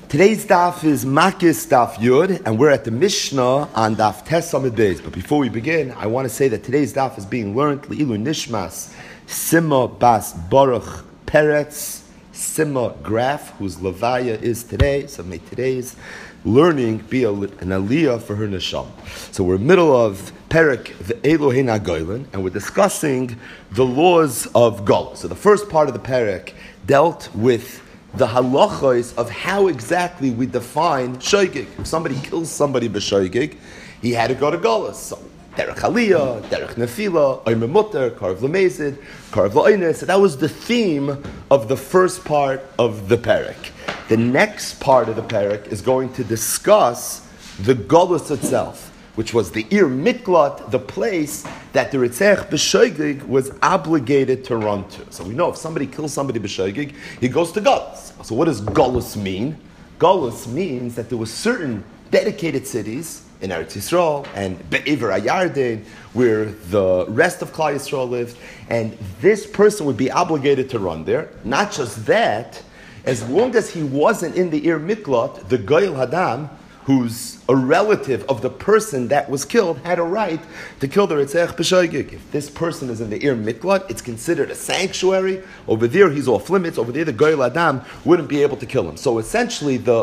Today's daf is Makis Daf Yud, and we're at the Mishnah on Daf Tes Amud Beis. But before we begin, I want to say that today's daf is being learned Le'ilu Nishmas Sima Bas Baruch Peretz Sima Graf, whose Levaya is today. So may today's learning be an aliyah for her neshama. So we're in the middle of Perek Ve'elohei Nagoylin, and we're discussing the laws of Golus. So the first part of the Perek dealt with the halachos of how exactly we define shoygig. If somebody kills somebody b'shoygig, he had to go to Golus. So derech aliyah, derech nefila, oimer muter, karv lemezid, karv la'oines. So that was the theme of the first part of the Perek. The next part of the Perek is going to discuss the Golus itself, which was the Ir Miklat, the place that the Ritzech b'shoygig was obligated to run to. So we know if somebody kills somebody b'shoygig, he goes to Golus. So what does Golus mean? Golus means that there were certain dedicated cities in Eretz Yisrael and Be'ever HaYarden, where the rest of Klal Yisrael lived, and this person would be obligated to run there. Not just that, as long as he wasn't in the Ir Miklat, the Goyal Hadam, who's a relative of the person that was killed, had a right to kill the Ritzech b'shoygig. If this person is in the Ir Miklat, it's considered a sanctuary. Over there, he's off limits. Over there, the Goyal Adam wouldn't be able to kill him. So essentially, the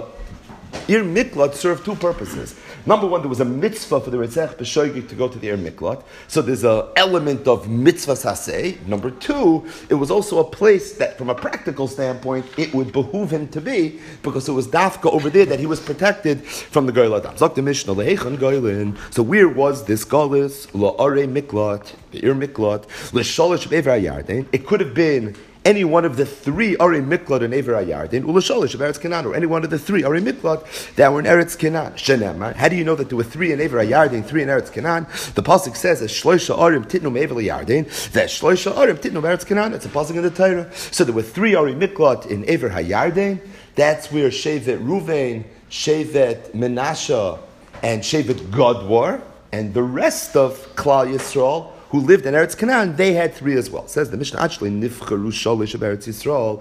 Ir Miklat served two purposes. Number one, there was a mitzvah for the Ritzech b'shoygig to go to the Ir Miklat. So there's an element of mitzvah saseh. Number two, it was also a place that, from a practical standpoint, it would behoove him to be, because it was dafka over there that he was protected from the Goyal Adam. Zok the Mishnah, lehechan goylin. So where was this Golus? La'arei Miklat, the Ir Miklat, l'sholish b'ever HaYarden. It could have been any one of the three Arei Miklat in Ever HaYarden, Ulasholish of Eretz Canaan, or any one of the three Arei Miklat that were in Eretz Canaan. Shenemar. How do you know that there were three in Ever HaYarden, three in Eretz Canaan? The pasuk says, "As Shloisha Arim Titnu Ever HaYarden." That Shloisha Arim Titnu Eretz Canaan. It's a pasuk in the Torah. So there were three Arei Miklat in Ever HaYarden. That's where Shevet Ruvain, Shevet Menashe, and Shevet Gad were, and the rest of Klal Yisrael, who lived in Eretz Canaan, they had three as well. It says the Mishnah, actually, Nifcharu Sholish of Eretz Yisrael,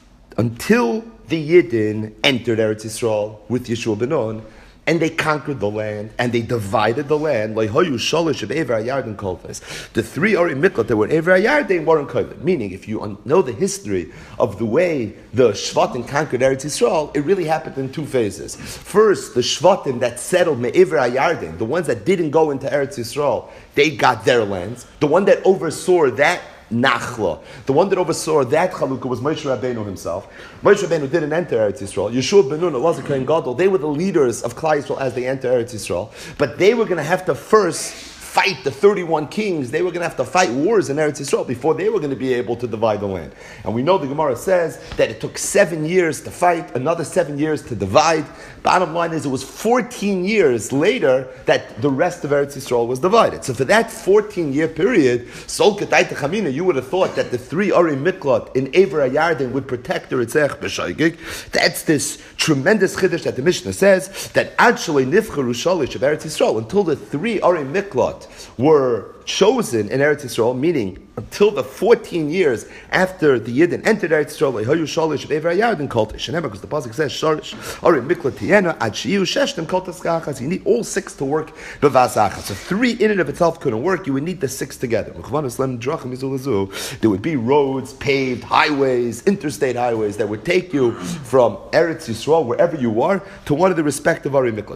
until the Yidden entered Eretz Yisrael with Yeshua ben Nun, and they conquered the land, and they divided the land. The three Arei Miklat that were in Ever HaYarden weren't kohen. Meaning, if you know the history of the way the Shvatim conquered Eretz Yisrael, it really happened in two phases. First, the Shvatim that settled Me'ever HaYarden, the ones that didn't go into Eretz Yisrael, they got their lands. The one that oversaw that Nachla, the one that oversaw that Chalukah, was Moshe Rabbeinu himself. Moshe Rabbeinu didn't enter Eretz Yisrael. Yeshua ben Nun, Elazar Kohen Gadol, they were the leaders of Klal Yisrael as they enter Eretz Yisrael. But they were going to have to first fight the 31 kings. They were going to have to fight wars in Eretz Yisrael before they were going to be able to divide the land. And we know the Gemara says that it took 7 years to fight, another 7 years to divide. Bottom line is, it was 14 years later that the rest of Eretz Yisrael was divided. So for that 14-year period, Sol Ketay Techamina, you would have thought that the three Arei Miklat in Ever HaYarden would protect the Ritzech b'shoygig. That's this tremendous chiddush that the Mishnah says, that actually Nifcharu Sholish of Eretz Yisrael, until the three Arei Miklat were chosen in Eretz Yisrael, meaning until the 14 years after the Yidden entered Eretz Yisrael, because the pasuk says, you need all six to work. So three in and of itself couldn't work. You would need the six together. There would be roads, paved highways, interstate highways that would take you from Eretz Yisrael, wherever you are, to one of the respective Arei Miklat.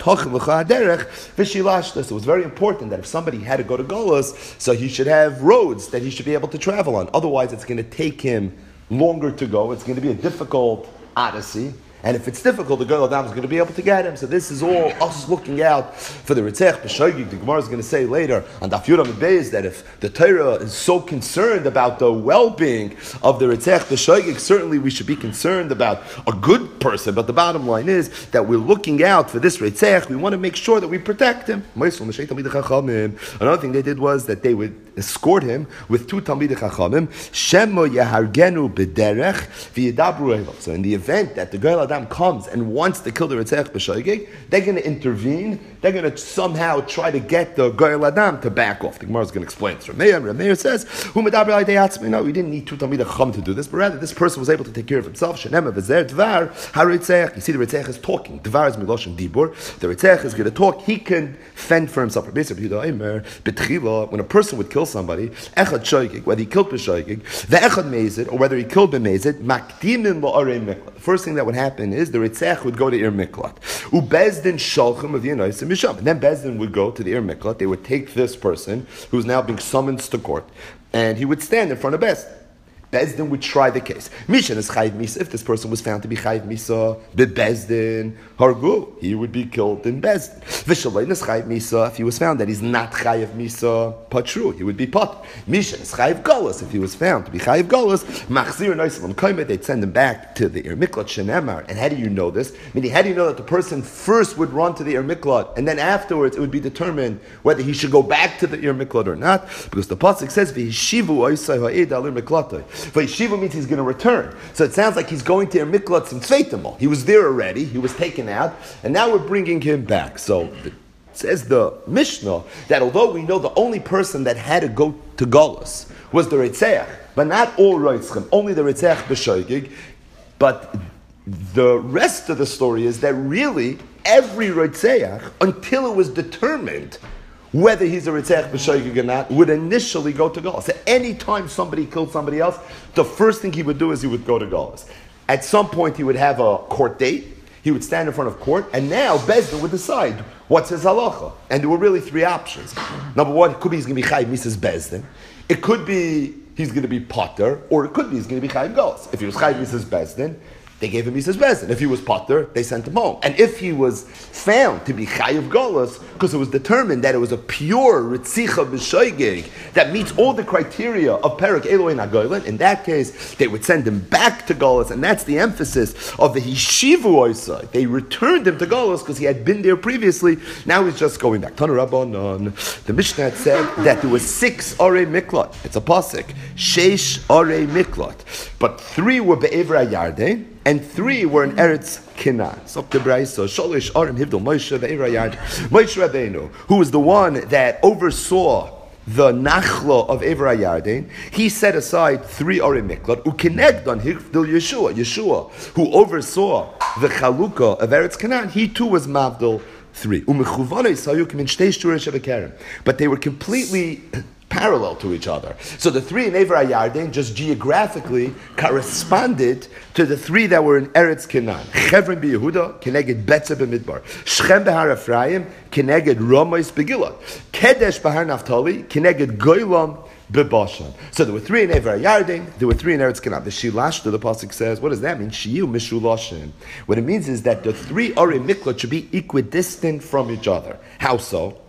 So it was very important that if somebody had to go to Golus, so he should have roads that he should be able to travel on. Otherwise, it's going to take him longer to go. It's going to be a difficult odyssey. And if it's difficult, the Goyal Adam is going to be able to get him. So this is all us looking out for the Ritzech b'shoygig. The Gemara is going to say later on Daf Yud Amud Beis that if the Torah is so concerned about the well-being of the Ritzech b'shoygig, certainly we should be concerned about a good person. But the bottom line is that we're looking out for this Ritzech. We want to make sure that we protect him. Another thing they did was that they would escort him with two Talmidei Chachamim, Shemo Yehargenu B'derech V'yidabru Eilav. So in the event that the Goel Adam comes and wants to kill the Ritzach B'Shoigeg, they're going to intervene. They're going to somehow try to get the Goel Adam to back off. The Gemara is going to explain this. Rameir says, no, we didn't need two Talmidei Chacham to do this, but rather this person was able to take care of himself. Shenema V'zer Dvar HaRitzach. You see the Ritzach is talking. Dvar is Miloshen Dibur. The Ritzach is going to talk. He can fend for himself. When a person would kill somebody, Echad Shoigeg, whether he killed B'Shoigeg, Ve'echad Mezid, or whether he killed B'Mezid, Makdimin La'arei Miklat. The first thing that would happen is the Ritzach would go to Ir Miklat. Ubezdin Shalchim of Yenois and Misham. And then Bezdin would go to the Ir Miklat. They would take this person who's now being summoned to court, and he would stand in front of Bezdin. Bezdin would try the case. Mishan is Chayiv Misa. If this person was found to be Chayiv Misa, Bezdin Hargu, he would be killed in Bezdin. V'shalayin is Chayiv Misa. If he was found that he's not Chayiv Misa, Patru, he would be Pat. Mishan is Chayiv Golas. If he was found to be Chayiv Golas, Machzir Noisalam Koimet, they'd send him back to the Ir Miklat Shenemar. And how do you know this? Meaning, how do you know that the person first would run to the Ir Miklat, and then afterwards it would be determined whether he should go back to the Ir Miklat or not? Because the pasuk says, V'hishivu oisai ha'ed al Ir Miklatoi. V'yeshiva means he's going to return. So it sounds like he's going to Ir Miklat some Tzveitimol. He was there already, he was taken out, and now we're bringing him back. So it says the Mishnah that although we know the only person that had to go to Golus was the Ritzach, but not all Ritzchim, only the Ritzach B'Shoigeg, but the rest of the story is that really every Ritzach, until it was determined whether he's a Ritzach B'Shoigeg or not, would initially go to Golus. At any time somebody killed somebody else, the first thing he would do is he would go to Golus. At some point he would have a court date, he would stand in front of court, and now Bezdin would decide what's his halacha. And there were really three options. Number one, it could be he's going to be Chayiv Misas Bezdin. It could be he's going to be Potter, or it could be he's going to be Chayiv Golus. If he was Chayiv Misas Bezdin, they gave him Misas Bezdin. If he was Potter, they sent him home. And if he was found to be Chayiv Golus, because it was determined that it was a pure Ritzicha B'Shoigeg that meets all the criteria of Perek Eloi Nagoylin, in that case, they would send him back to Golus, and that's the emphasis of the Hishivu Oisai. They returned him to Golus because he had been there previously. Now he's just going back. Tanu Rabbanon. The Mishnah said that there was 6 Orei Miklat. It's a pasuk. 6 Orei Miklat. But 3 were Be'evra Yarden, and 3 were in Eretz Canaan. So the Brayso, Sholish Arim Hivdol Moshe Be'evra Yard. Moshe Rabbeinu, who was the one that oversaw the Nachla of Evra Yarden, he set aside 3 Orei Miklat, ukinegd on Hivdol Yeshua, who oversaw the Chalukah of Eretz Canaan, he too was Mavdol 3. But they were completely parallel to each other. So the 3 in Evra Yarden just geographically corresponded to the 3 that were in Eretz Canaan. Chevron b'Yehuda, Keneged Betze b'Midbar. Shechem b'Har Ephraim, Keneged Ramos b'Gilad. Kedesh b'Har Naftali, Keneged Goylam b'Bashan. So there were 3 in Evra Yarden, there were 3 in Eretz Canaan. The Shilashta, the pasuk says, what does that mean? Shiyu Mishulashim. What it means is that the 3 Orei Miklat should be equidistant from each other. How so?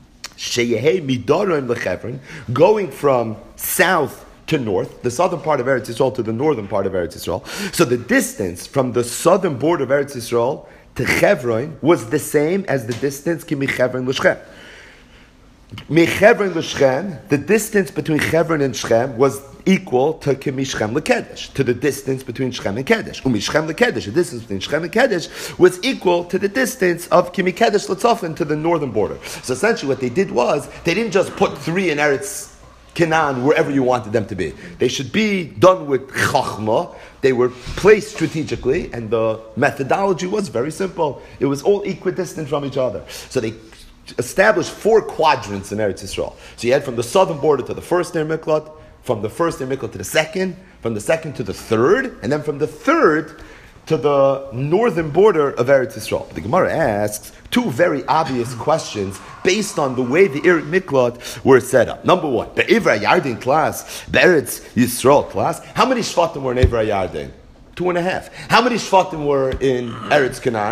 Going from south to north, the southern part of Eretz Yisrael to the northern part of Eretz Yisrael. So the distance from the southern border of Eretz Yisrael to Chevron was the same as the distance ki Chevron l'Shechem. Chevron l'Shechem, the distance between Chevron and Shechem was equal to Shechem l'Kedesh, to the distance between Shechem and Kedesh. Shechem l'Kedesh, the distance between Shechem and Kedesh was equal to the distance of Kedesh l'Tzofin to the northern border. So essentially what they did was, they didn't just put 3 in Eretz Canaan wherever you wanted them to be. They should be done with Chachma. They were placed strategically, and the methodology was very simple. It was all equidistant from each other. So they established 4 quadrants in Eretz Yisrael. So you had from the southern border to the first Ir Miklat, from the first Ir Miklat to the second, from the second to the third, and then from the third to the northern border of Eretz Yisrael. The Gemara asks 2 very obvious questions based on the way the Ir Miklat were set up. Number 1, the Evra Yarden class, the Eretz Yisrael class, how many Shvatim were in Evra Yarden? 2.5. How many Shvatim were in Eretz Canaan?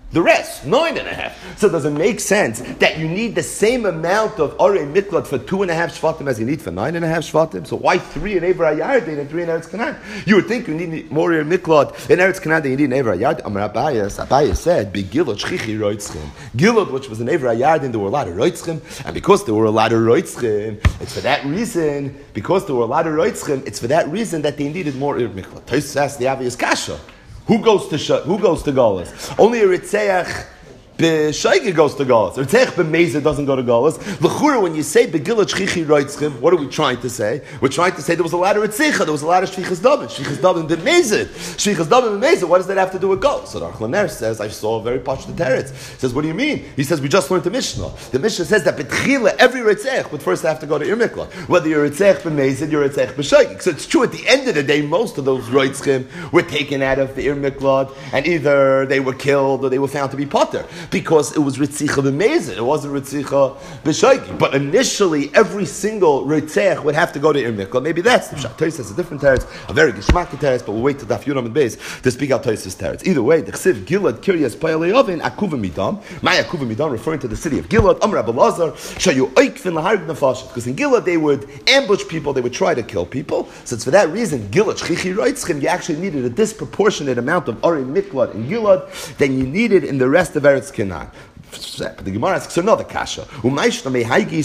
the rest, 9.5. So does it make sense that you need the same amount of Arei Miklat for 2.5 Shvatim as you need for 9.5 Shvatim? So why 3 in Ever HaYarden and 3 in Eretz Canaan? You would think you need more Arei Miklat in Eretz Canaan than you need in Ever HaYarden. Amar Abayas said, Begilot Shchichi Roitzchim. Gilot, which was in Ever HaYarden, there were a lot of Roitzchim, and because there were a lot of Roitzchim, it's for that reason, it's for that reason that they needed more Arei Miklat. Tosfos asked the obvious kasha. Who goes to Galus? Only a Ritzeach B'Shaige goes to Galus. A Ritzeach B'Meza doesn't go to Galus. L'chura, when you say Begillah Shchichi Roitzchim, what are we trying to say? We're trying to say there was a lot of Ritzecha, there was a lot of Shvichas Daven. Shvichas Daven B'Meza. Shvichas Daven B'Meza, what does that have to do with Galus? So the Aruch LaNer says, I saw a very pashut teretz. He says, what do you mean? He says, we just learned the Mishnah. The Mishnah says that B'Tchila, every Ritzeach would first have to go to Ir Mikla. Whether you're Ritzeach B'Meza, you're Ritzeach B'Shaige. So it's true, at the end of the day, most of those Roitzchim were taken out of the Ir Mikla, and either they were killed or they were found to be potter, because it was Ritzicha b'Mezid, it wasn't Ritzicha b'Shaigi. But initially, every single Ritzech would have to go to Ir Mikla. Maybe that's the Pshat. Tosfos has a different teretz, a very geschmack teretz, but we'll wait till Daf Yud Amud Beis to speak out Tosfos teretz. Either way, the Chsiv Gilad Kiryas Pa'alei Oven Akuva Midam, my Akuva Midam, referring to the city of Gilad, Amar Rabbi Lazar, Shayu Oikvin Laharg Nefashit, because in Gilad they would ambush people, they would try to kill people. So it's for that reason, Gilad Shchichi Roitzchim, you actually needed a disproportionate amount of Arei Miklat in Gilad than you needed in the rest of Eretz Canaan. But the Gemara asks another kasha. So again, the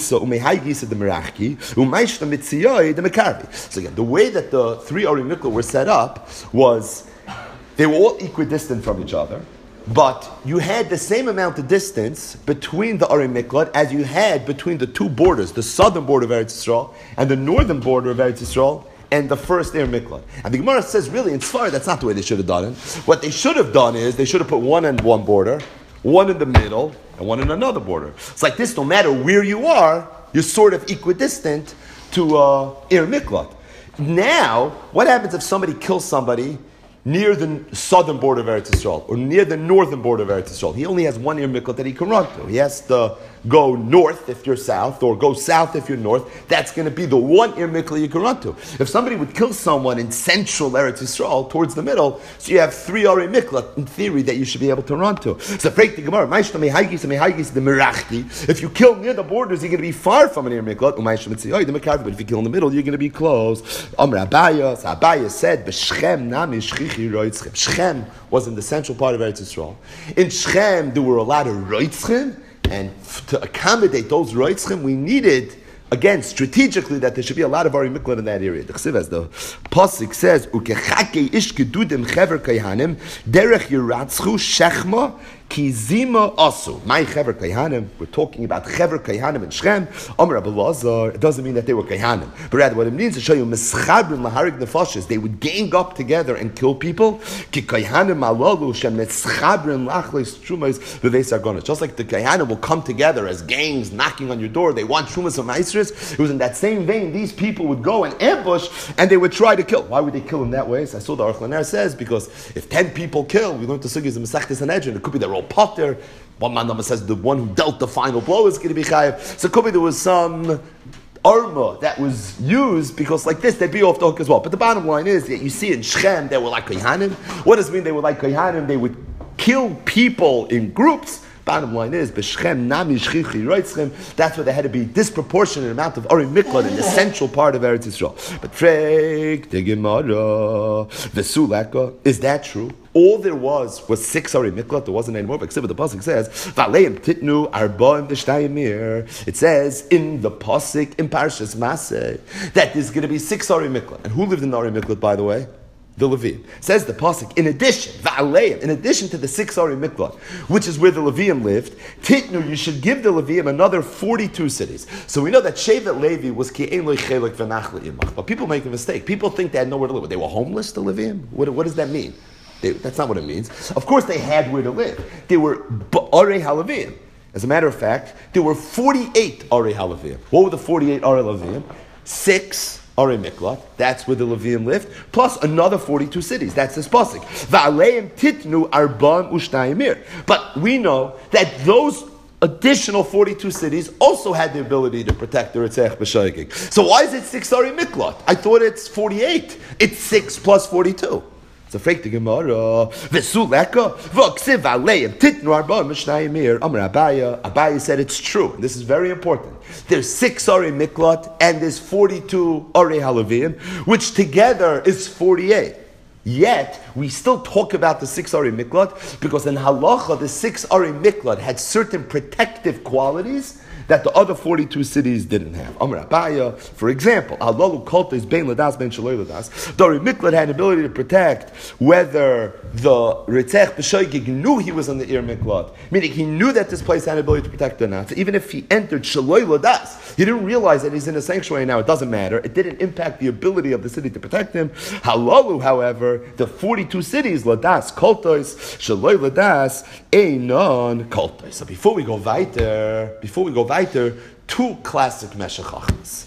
way that the 3 Arei Miklat were set up was they were all equidistant from each other, but you had the same amount of distance between the Arei Miklat as you had between the 2 borders, the southern border of Eretz Yisrael and the northern border of Eretz Yisrael, and the first Arei Miklat. And the Gemara says, really, in Sfar, that's not the way they should have done it. What they should have done is they should have put one in one border, one in the middle, and one in another border. It's like this, no matter where you are, you're sort of equidistant to Ir Miklat. Now, what happens if somebody kills somebody near the southern border of Eretz Yisrael, or near the northern border of Eretz Yisrael? He only has one Ir Miklat that he can run to. He has to go north if you're south, or go south if you're north. That's going to be the one Ir Miklat you can run to. If somebody would kill someone in central Eretz Yisrael, towards the middle, so you have 3 Arei Miklat, in theory, that you should be able to run to. So, break the Gemara, if you kill near the borders, you're going to be far from an Ir Miklat, but if you kill in the middle, you're going to be close. Abayas said, Shechem was in the central part of Eretz Yisrael. In Shechem, there were a lot of Roitzchim, and to accommodate those Roitzchim, we needed, again, strategically, that there should be a lot of Arei Miklat in that area. The Chsiv, as the Pasuk says, Ukechake ish gedudim chever kayhanim, derech yiratzchu shechma, Kizima asu. My Chever Kayhanim, we're talking about Chever Kayhanim and Shechem. Amar Rabbi Lazar, it doesn't mean that they were Kayhanim, but rather what it means to show you Meschabrim Laharig Nefashis. They would gang up together and kill people. Ki Kayhanim Alalu Shem Meschabrim Lachleis Shumais V'Veis Argonis. Just like the Kayhanim will come together as gangs knocking on your door, they want Shumas of Maestris. It was in that same vein, these people would go and ambush and they would try to kill. Why would they kill in that way? So I saw the Aruch LaNer says, because if 10 people kill, we learned the Sugis of Masechtas Sanhedrin, it could be they're all potter. One man number says the one who dealt the final blow is going to be chayav. So it could be there was some armor that was used, because like this they'd be off the hook as well. But the bottom line is that you see in Shechem they were like Kohanim. What does it mean they were like Kohanim? They would kill people in groups. Bottom line is, B'Shechem Nami Shchichi Roitzchem, that's where there had to be disproportionate amount of Arei Miklat in the central part of Eretz Yisrael. But Freik the Gemara, Vesuleka, is that true? All there was 6 Arei Miklat, there wasn't any more, but except the Pasuk says, Valeim Titnu Arbaim V'Shtayimir. It says in the Pasuk, in Parshas Maseh, that there's going to be 6 Arei Miklat. And who lived in the Arei Miklat, by the way? The Levium. Says the Pasuk, in addition to the 6 Arei Miklat, which is where the Levium lived, Titnu, you should give the Levium another 42 cities. So we know that Shevet Levi was Ki'en Lo Chelek V'Nachle Imach. But people make a mistake. People think they had nowhere to live. They were homeless, the Levium? What does that mean? That's not what it means. Of course they had where to live. They were Arei HaLevium. As a matter of fact, there were 48 Arei HaLevium. What were the 48 Arei HaLevium? 6 Arei Miklat, that's where the Levium lived, plus another 42 cities. That's this pasuk. Va'aleim titnu arba'im ushnayimir. But we know that those additional 42 cities also had the ability to protect the Ritzech B'Shaygig. So why is it 6 Arei Miklat? I thought it's 48. It's 6 plus 42. So fragt the Gemara, Vesuleka, Voksiv Aleim, Titnu Arba, Mishnayim Mir, Amar Abaya. Abaya said it's true. This is very important. There's 6 Arei Miklot and there's 42 Arei Halavim, which together is 48. Yet, we still talk about the 6 Arei Miklot because in Halacha, the 6 Arei Miklot had certain protective qualities that the other 42 cities didn't have. Amar Abaya, for example, Halalu Koltes Ben Ladas Ben Shaloi Ladas. The Arei Miklot had an ability to protect whether the Ritzech B'Shoigig knew he was on the Ir Miklot, meaning he knew that this place had an ability to protect or not. So even if he entered Shaloi Ladas, he didn't realize that he's in a sanctuary now. It doesn't matter. It didn't impact the ability of the city to protect him. Halalu, however, the 42 cities, Ladas, Koltos, Shaloi Ladas, Einon Koltos. So before we go weiter, two classic Meshech Chachmas.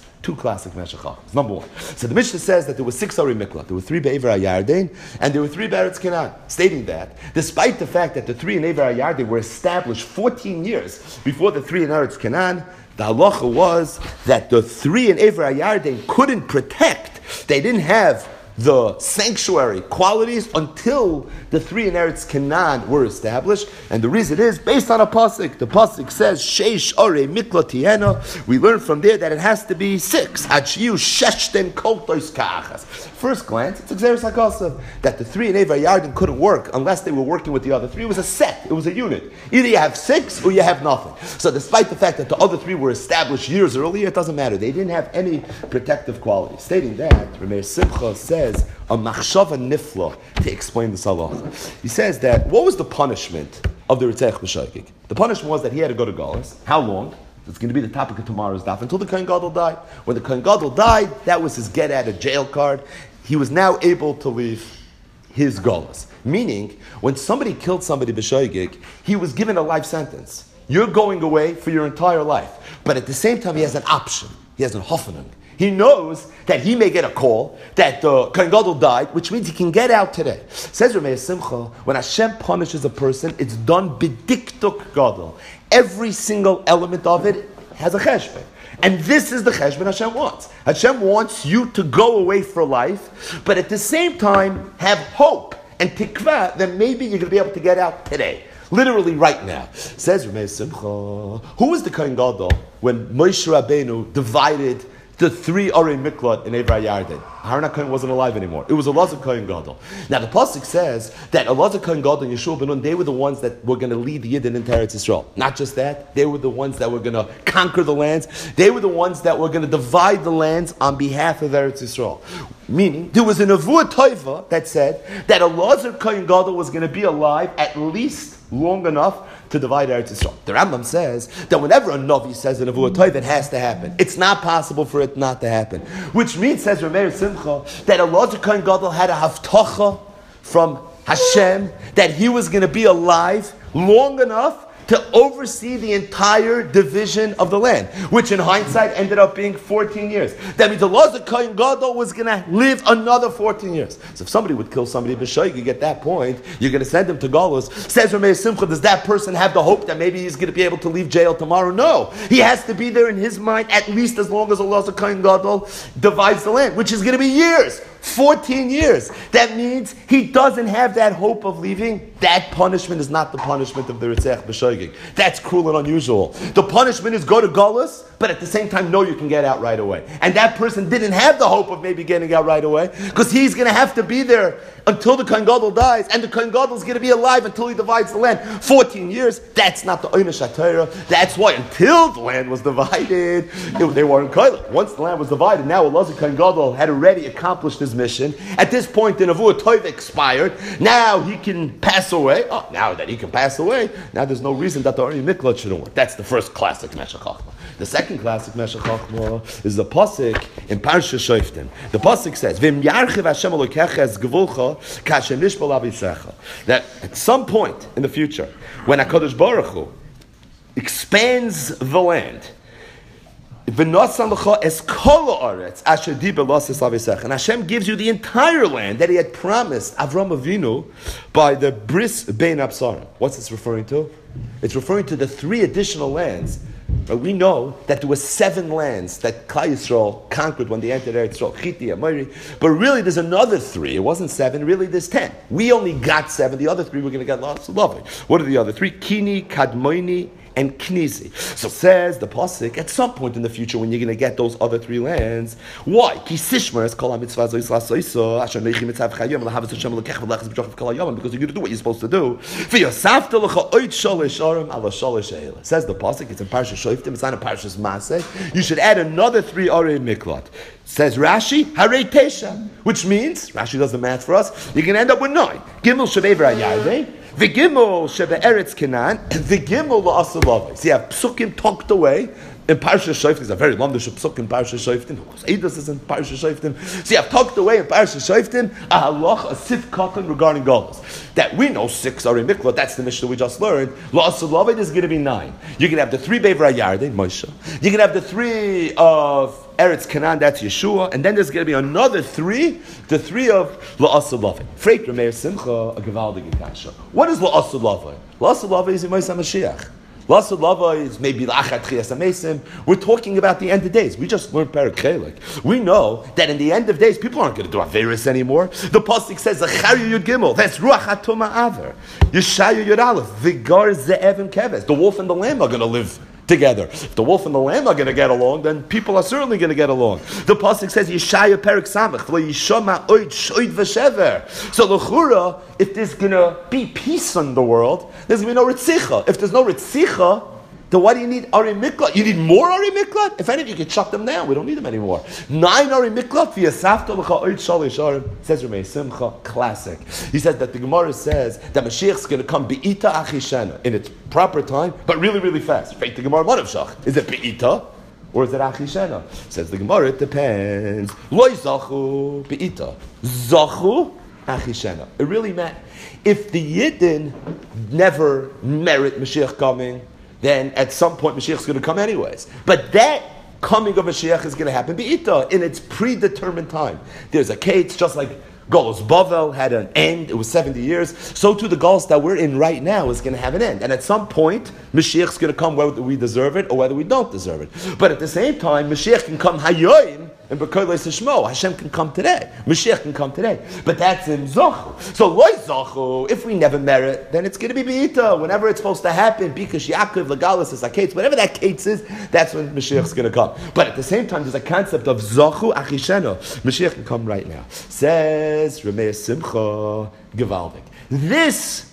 Number one. So the Mishnah says that there were 6 Arei Miklot. There were 3 be'Ever HaYarden, and there were 3 be'Eretz Canaan, stating that, despite the fact that the 3 in Ever HaYarden were established 14 years before the 3 in Eretz Canaan, the halacha was that the 3 in Ever HaYarden couldn't protect. They didn't have the sanctuary qualities until the 3 in Eretz Canaan were established. And the reason is based on a pasuk. The pasuk says, Sheish Arei Miklot Tiena. We learn from there that it has to be 6. Achiyu Sheshten Koltos Ka'achas. First glance, it's Xeris HaKosav, that the 3 in Ever HaYarden couldn't work unless they were working with the other 3. It was a set, it was a unit. Either you have 6 or you have nothing. So despite the fact that the other 3 were established years earlier, it doesn't matter. They didn't have any protective qualities. Stating that, Rameir Simcha says a machshava nifla to explain this halacha. He says that what was the punishment of the Ritzech B'Shoigig? The punishment was that he had to go to Galus. How long? It's going to be the topic of tomorrow's daf until the Kohen Gadol died. When the Kohen Gadol died, that was his get out of jail card. He was now able to leave his Galus. Meaning, when somebody killed somebody B'Shoigig, he was given a life sentence. You're going away for your entire life. But at the same time, he has an option. He has a hoffenung. He knows that he may get a call that the Kohen Gadol died, which means he can get out today. Says Rameir Simcha, when Hashem punishes a person, it's done b'diktuk gadol. Every single element of it has a cheshbon. And this is the cheshbon Hashem wants. Hashem wants you to go away for life, but at the same time have hope and tikvah that maybe you're going to be able to get out today. Literally right now. Says Rameir Simcha, who was the Kohen Gadol when Moshe Rabbeinu divided the 3 Arei Miklot in Ever HaYarden? Aaron HaKohen wasn't alive anymore. It was Elazar Kohen Gadol. Now the pasuk says that Elazar Kohen Gadol and Yeshua ben Nun, they were the ones that were going to lead the Yidden into Eretz Yisrael. Not just that, they were the ones that were going to conquer the lands. They were the ones that were going to divide the lands on behalf of Eretz Yisrael. Meaning, there was a Nevuah Toiva that said that Elazar Kohen Gadol was going to be alive at least long enough to divide Eretz Yisrael. The Rambam says that whenever a Navi says a Nevuah Toiv, it has to happen. It's not possible for it not to happen. Which means, says Rameir Simcha, that Elazar Kohen Gadol had a haftacha from Hashem that he was going to be alive long enough to oversee the entire division of the land, which in hindsight ended up being 14 years. That means Elazar Kohen Gadol was going to live another 14 years. So if somebody would kill somebody b'shoigig at that point, you're going to send him to Galus. Says Rameir Simcha, does that person have the hope that maybe he's going to be able to leave jail tomorrow? No. He has to be there in his mind at least as long as Elazar Kohen Gadol divides the land, which is going to be years. 14 years. That means he doesn't have that hope of leaving. That punishment is not the punishment of the Ritzech B'Shoigig. That's cruel and unusual. The punishment is go to Galus, but at the same time, know you can get out right away. And that person didn't have the hope of maybe getting out right away, because he's going to have to be there until the Kohen Gadol dies, and the Kohen Gadol is going to be alive until he divides the land. 14 years, that's not the Oynish HaTorah. That's why until the land was divided, they weren't koiled. Once the land was divided, now Elazar Kohen Gadol had already accomplished his mission. At this point, the Nevuah Toiv expired. Now he can pass away. Oh, now that he can pass away, now there's no reason that the Arei Miklot shouldn't work. That's the first classic Meshech Chachma. The second classic Meshech Chachma is the pasuk in Parsha Shoftim. The pasuk says, "V'im yarchiv Hashem Elokecha es gevulcha kashem nishbal avisecha." That at some point in the future, when HaKadosh Baruch Hu expands the land, and Hashem gives you the entire land that He had promised Avram Avinu by the Bris Bein Absarim. What's this referring to? It's referring to the 3 additional lands But we know that there were 7 lands that Klal Yisrael conquered when they entered Eretz Yisrael, Chiti, Amori. But really, there's another 3. It wasn't 7. Really, there's 10. We only got 7. The other 3 we're going to get lots of love. What are the other 3? Kini, Kadmoini, and Knizi. So says the pasuk, at some point in the future when you're going to get those other 3 lands. Why? Because you're going to do what you're supposed to do. Says the pasuk, it's in Parshas Shoftim, it's not in Parshas Maseh. You should add another 3 Arei Miklat. Says Rashi, Harei Tesha, which means, Rashi does the math for us, you're going to end up with 9. Gimel Shevever Ayardei, V'gimel Shebe Eretz Canaan, V'gimel La'asalav. So you have psukim tucked away in Parshas Shoftim. There's a very long psuk in Parshas Shoftim. Of course, Eidos is in Parshas Shoftim. So you have tucked away in Parshas Shoftim a halach, a sif katan regarding Golos. That we know 6 are in Mikvah. That's the Mishnah we just learned. La'asalav is going to be 9. You can have the 3 Bever Ayardei, Moshe. You can have the 3 of Eretz Canaan, that's Yeshua, and then there's going to be another 3, the 3 of La'asalav. Freit Rameir Simcha, a Gevaldige Kasha. What is La'asalav? La'asalav is Yemais HaMashiach. La'asalav is maybe La'achat Chiyas HaMesim. We're talking about the end of days. We just learned Perek Chelik. We know that in the end of days, people aren't going to do Averis anymore. The Pasuk says, Zachariah Yud Gimel, that's Ruach HaTumah Aver. Yeshaya Yud Aleph, Vigar Ze'ev and Keves. The wolf and the lamb are going to live together. If the wolf and the lamb are going to get along, then people are certainly going to get along. The pasuk says, Yeshaya Perek Samach, V'yishama oid shoid v'shever. So l'chura, if there's going to be peace in the world, there's going to be no ritzicha. If there's no ritzicha, then why do you need Ari Miklat? You need more Ari Miklat? If any, you can shut them down. We don't need them anymore. 9 Ari Miklat, v'yasafta l'cha oid shalish arim. Says Ramei Simcha, classic. He says that the Gemara says that Mashiach is going to come be'ita achishena in its proper time, but really, really fast. Right, the Gemara Manavshach. Is it be'ita? Or is it achishena? Says the Gemara, it depends. Loi zachu be'ita. Zachu achishena. It really meant, if the Yidden never merit Mashiach coming, then at some point Mashiach is going to come anyways. But that coming of Mashiach is going to happen be'ita, in its predetermined time. There's a case, just like Golos Bavel had an end, it was 70 years, so too the Golos that we're in right now is going to have an end. And at some point, Mashiach is going to come whether we deserve it or whether we don't deserve it. But at the same time, Mashiach can come hayoim, and B'Kol Shmo, Hashem can come today. Mashiach can come today. But that's in Zachu. So Loi Zachu, if we never merit, then it's going to be Be'ita, whenever it's supposed to happen, because Yaakov, Legalis, is a Kates, whatever that Kates is, that's when Mashiach's going to come. But at the same time, there's a concept of Zachu Achisheno. Mashiach can come right now. Says Ramei Simcha Gevaldik. This,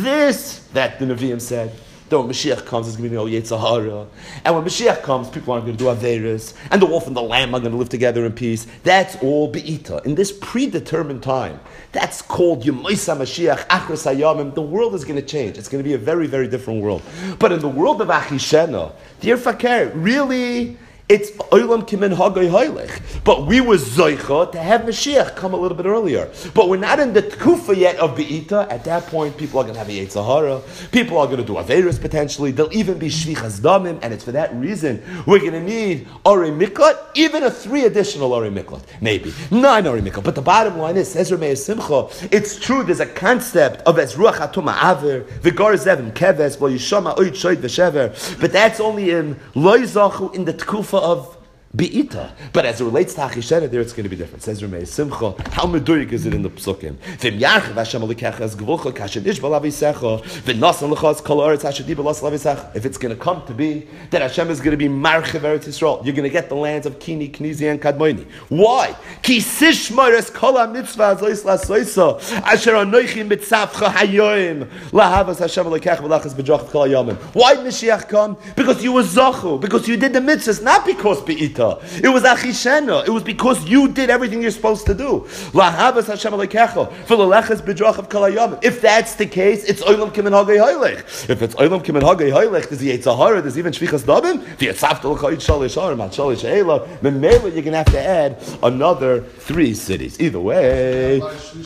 that the Nevi'im said, that when Mashiach comes, there's going to be no Yetzer Hara. And when Mashiach comes, people aren't going to do Averis. And the wolf and the lamb are going to live together in peace. That's all Be'ita. In this predetermined time, that's called Yemoisa Mashiach, Achros Hayamim. The world is going to change. It's going to be a very, very different world. But in the world of Achishena, dear Fakir, really, it's Olam Kimin Hagoi Hoylech. But we were Zoicha to have Mashiach come a little bit earlier. But we're not in the Tkufa yet of Be'ita. At that point, people are going to have a Yetzer Hara. People are going to do Averis potentially. There'll even be Shvichas Damim. And it's for that reason we're going to need Ori Miklat, even a 3 additional Ori Miklat. Maybe 9 Ori Miklat. But the bottom line is, Ezra Meir Simcha, it's true, there's a concept of as Ruach HaTumah Aver, V'gar Zevim Keves, V'yishama Oid Shoid V'shever. But that's only in Loi Zachu, in the Tkufa of Be'ita. But as it relates to Achishena, there it's going to be different. Says Ramei Simcha, how medurik is it in the Psukim? V'im yarchiv Hashem alikecha es gevulcha kashadish b'lavisecha v'nasan l'chaz kol ha'aretz hashadi b'las lavisecha. If it's going to come to be that Hashem is going to be marchiv Eretz Yisrael, you're going to get the lands of Kini, Knizi, and Kadmoini. Why? Ki sishmar es kol ha'mitzvah azois lasoisa asher anoichi mitzavcha hayoim lahavas Hashem alikecha v'lachas b'jochav kol ha'yamim. Why did Mashiach come? Because you were zachu, because you did the mitzvahs, not because Be'ita. It was achishena. It was because you did everything you're supposed to do. Lahavas Hashem alekecha v'lelechas b'drachav kol hayamim. If that's the case, it's olam kimin hagei hoylech. If it's olam kimin hagei hoylech, there's the Yetzer Hara, there's even shvichas dabim. V'yatzavta l'chayit shalish arim at shalish eila. Memela, you're going to have to add another 3 cities. Either way.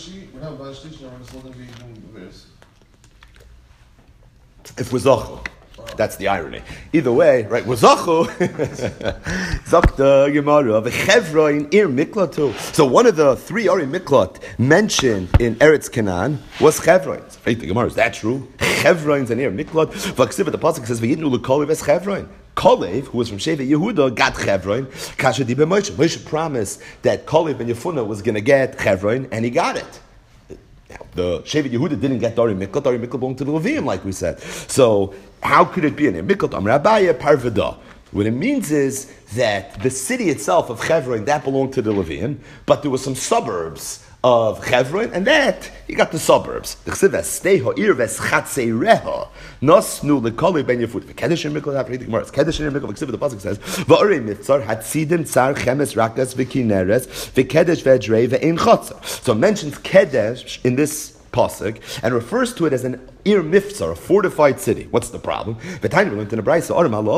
If we're zachu. That's the irony. Either way, right? Wazachu, Zakta Gemara, V'chevra in Ir Miklat too. So one of the 3 Ari Miklat mentioned in Eretz Canaan was Chevron. Right, the Gemara, is that true? Chevron's an Ir Miklat. V'ksiv, the pasuk says, V'yidnu l'koli ves Chevron. Kalev, who was from Shevet Yehuda, got Chevron. Kasha di ben Moshe. Moshe promised that Kalev ben Yefunah was going to get Chevron, and he got it. Now, the Shevet Yehuda didn't get Dari Miklat. Dari Miklat belonged to the Levium, like we said. So, how could it be in there? Miklat Amar Abaye Parvada. What it means is that the city itself of Chevron, that belonged to the Levium, but there were some suburbs of Chevron, and that, you got the suburbs. The Chsiv Estei Ha'ir V'Schatzei Reha Nosnu L'Kolei Ben Yefut V'Kedesh in Mikol Ha'Freit Gemara. Kedesh in Mikol V'Ksiv, the Pasuk says V'Orei Mitzar Hatzidim Tzar Chemes Rakas V'Kineres V'Kedesh V'Edrei V'Ein Chotzer. So it mentions Kedesh in this pasuk and refers to it as an Ir Mifzar, a fortified city. What's the problem? The time we learned in the Brayso,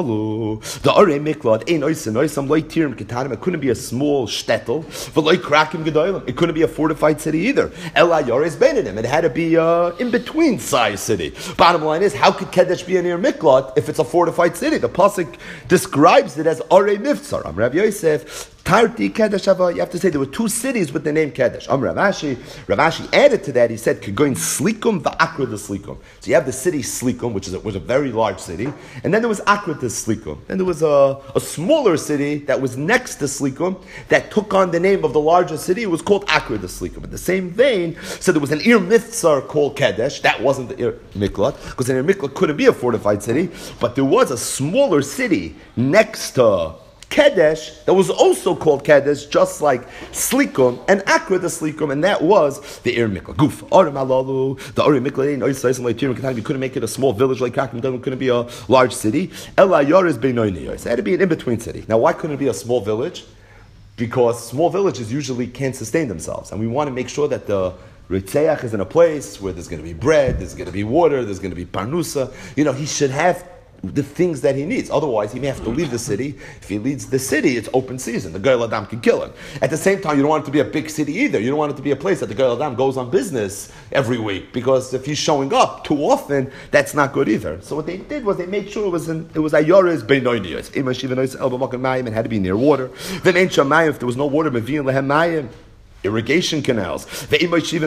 the Orei Miklad, Ein Oisin, Oisam Loi Tirim Ketanim, it couldn't be a small shtetl, V'Loi Krakim Gedolim, it couldn't be a fortified city either. Ela Yores Benedim, it had to be in between size city. Bottom line is, how could Kedesh be an Ir Miklad if it's a fortified city? The pasuk describes it as Orei Mifzar. Rav Yosef, Tarti Kedesh Hava, you have to say there were two cities with the name Kedesh. Rav Ashi added to that, he said, Kegoin Slikum V'Akra de Slikum. So you have the city Slikum, which was a very large city, and then there was Akra de Slikum. Then there was a smaller city that was next to Slikum that took on the name of the larger city. It was called Akra de Slikum. In the same vein, so there was an Ir Mifzar called Kedesh. That wasn't the Ir Miklat, because an Ir Miklat couldn't be a fortified city, but there was a smaller city next to Kedesh that was also called Kedesh, just like Slikum and Akra the Slikum, and that was the Ir Mikla. Goof. The Ir Mikla, you couldn't make it a small village like Krakim, couldn't be a large city. Ela Yoris Beinoiniyos. It had to be an in-between city. Now, why couldn't it be a small village? Because small villages usually can't sustain themselves, and we want to make sure that the Ritzeach is in a place where there's going to be bread, there's going to be water, there's going to be parnusa. He should have the things that he needs. Otherwise, he may have to leave the city. If he leaves the city, it's open season. The Goyal Adam can kill him. At the same time, you don't want it to be a big city either. You don't want it to be a place that the Goyal Adam goes on business every week, because if he's showing up too often, that's not good either. So what they did was they made sure it was Ayoris Beinoiniyos. It had to be near water. Then Ein Shamayim, if there was no water, Mevi'in Lehem Mayim, irrigation canals. It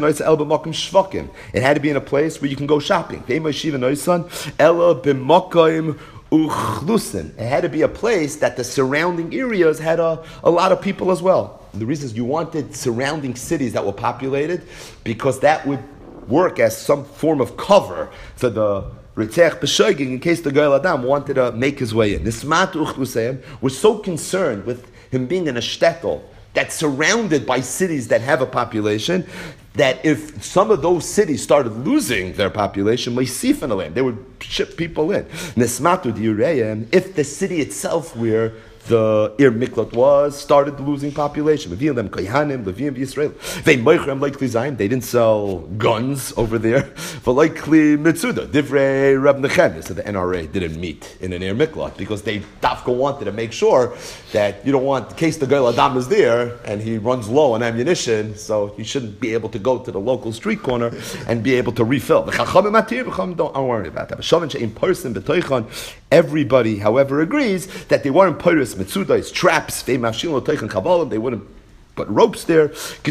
had to be in a place where you can go shopping. It had to be a place that the surrounding areas had a lot of people as well. And the reason is you wanted surrounding cities that were populated, because that would work as some form of cover for the Ritzech B'Shoiging in case the Goyal Adam wanted to make his way in. Nismat Uchlusayim was so concerned with him being in a shtetl that's surrounded by cities that have a population, that if some of those cities started losing their population, they would ship people in. If the city itself where the Ir Miklat was started losing population. They didn't sell guns over there. So the NRA didn't meet in an Ir Miklat because they dafka wanted to make sure that you don't want, in case the Goyal Adam is there and he runs low on ammunition, so he shouldn't be able to go to the local street corner and be able to refill. Don't worry about that. Everybody, however, agrees that they weren't pyrus mitzudas, traps, they wouldn't put ropes there.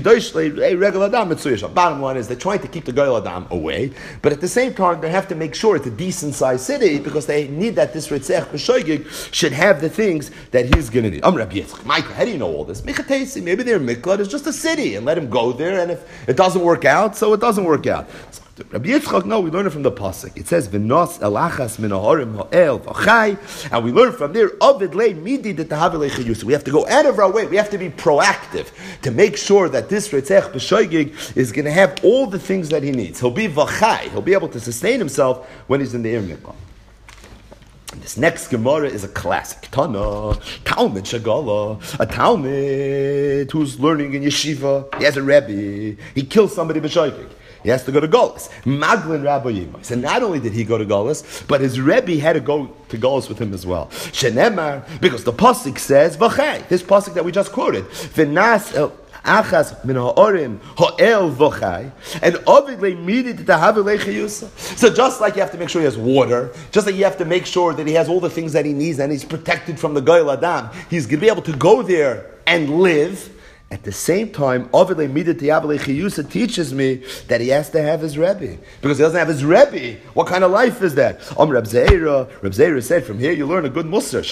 Bottom line is they're trying to keep the Goyal Adam away, but at the same time they have to make sure it's a decent sized city because they need that this Ritzech B'Shoigig should have the things that he's going to need. Michael, how do you know all this? Maybe their Miklat is just a city and let him go there, and if it doesn't work out, so it doesn't work out. Rabbi Yitzchak, no, we learn it from the pasuk. It says v'nos elachas min haorim ha'el v'chai, and we learn from there avid lei midi de tahav lechiyus. We have to go out of our way. We have to be proactive to make sure that this Ritzech B'Shoigig is going to have all the things that he needs. He'll be v'chai. He'll be able to sustain himself when he's in the Ir Miklat. This next Gemara is a classic. Tana, Talmud Shagala, a Talmud who's learning in yeshiva. He has a Rebbe. He kills somebody b'shoigig. He has to go to Golis. Maglin Rabbi Yimais. And not only did he go to Golis, but his Rebbe had to go to Golis with him as well. Shenemar, because the pasuk says, V'chai, this pasuk that we just quoted, V'nas el achas min ha'orim ha'el v'chai, and obviously needed to have a lechiyusa. So just like you have to make sure he has water, just like you have to make sure that he has all the things that he needs and he's protected from the Goyal Adam, he's going to be able to go there and live. At the same time, Avile Midat Yavale Chiyusa teaches me that he has to have his Rebbe. Because he doesn't have his Rebbe, what kind of life is that? Reb Zeira said, from here you learn a good Musar,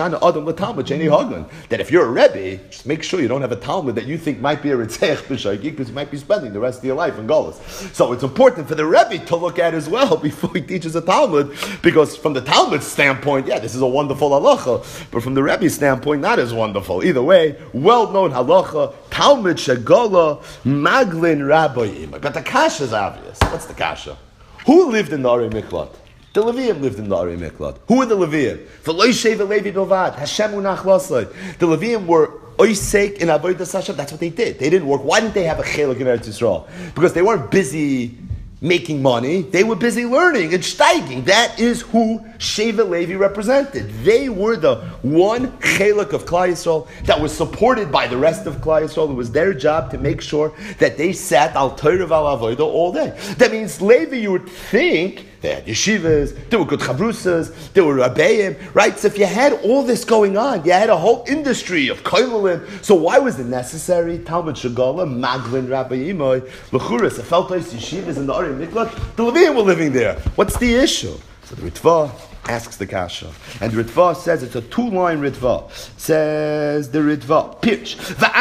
that if you're a Rebbe, just make sure you don't have a Talmud that you think might be a Ritzech B'Shaygi, because you might be spending the rest of your life in Golos. So it's important for the Rebbe to look at as well before he teaches a Talmud, because from the Talmud standpoint, yeah, this is a wonderful halacha, but from the Rebbe standpoint, not as wonderful. Either way, well-known halacha, Talmud Shagola Maglin Rabbi. But the kasha is obvious. What's the kasha? Who lived in the Ari Miklat? The Leviim lived in the Ari Miklat. Who were the Leviim? V'lo Sheva Levi Bilvad. Hashem Unach Lasai. The Leviim were Oisek in Avodas Hashem. That's what they did. They didn't work. Why didn't they have a Chelek in Eretz Yisrael? Because they weren't busy making money, they were busy learning and steiging. That is who Sheva Levi represented. They were the one chelek of Klal Yisrael that was supported by the rest of Klal Yisrael. It was their job to make sure that they sat al Torah val avodah all day. That means Levi, you would think, they had yeshivas, there were good chavrusas, there were rabbeim, right? So if you had all this going on, you had a whole industry of koilulim. So why was it necessary? Talmud Shagala, Maglin, Rabbi Imoy, Lechuras, Afeltais, yeshivas, and the Ari Miklat, the Leviim were living there. What's the issue? So the Ritva asks the kasha. And the Ritva says, it's a 2-line Ritva. Says the Ritva, pitch.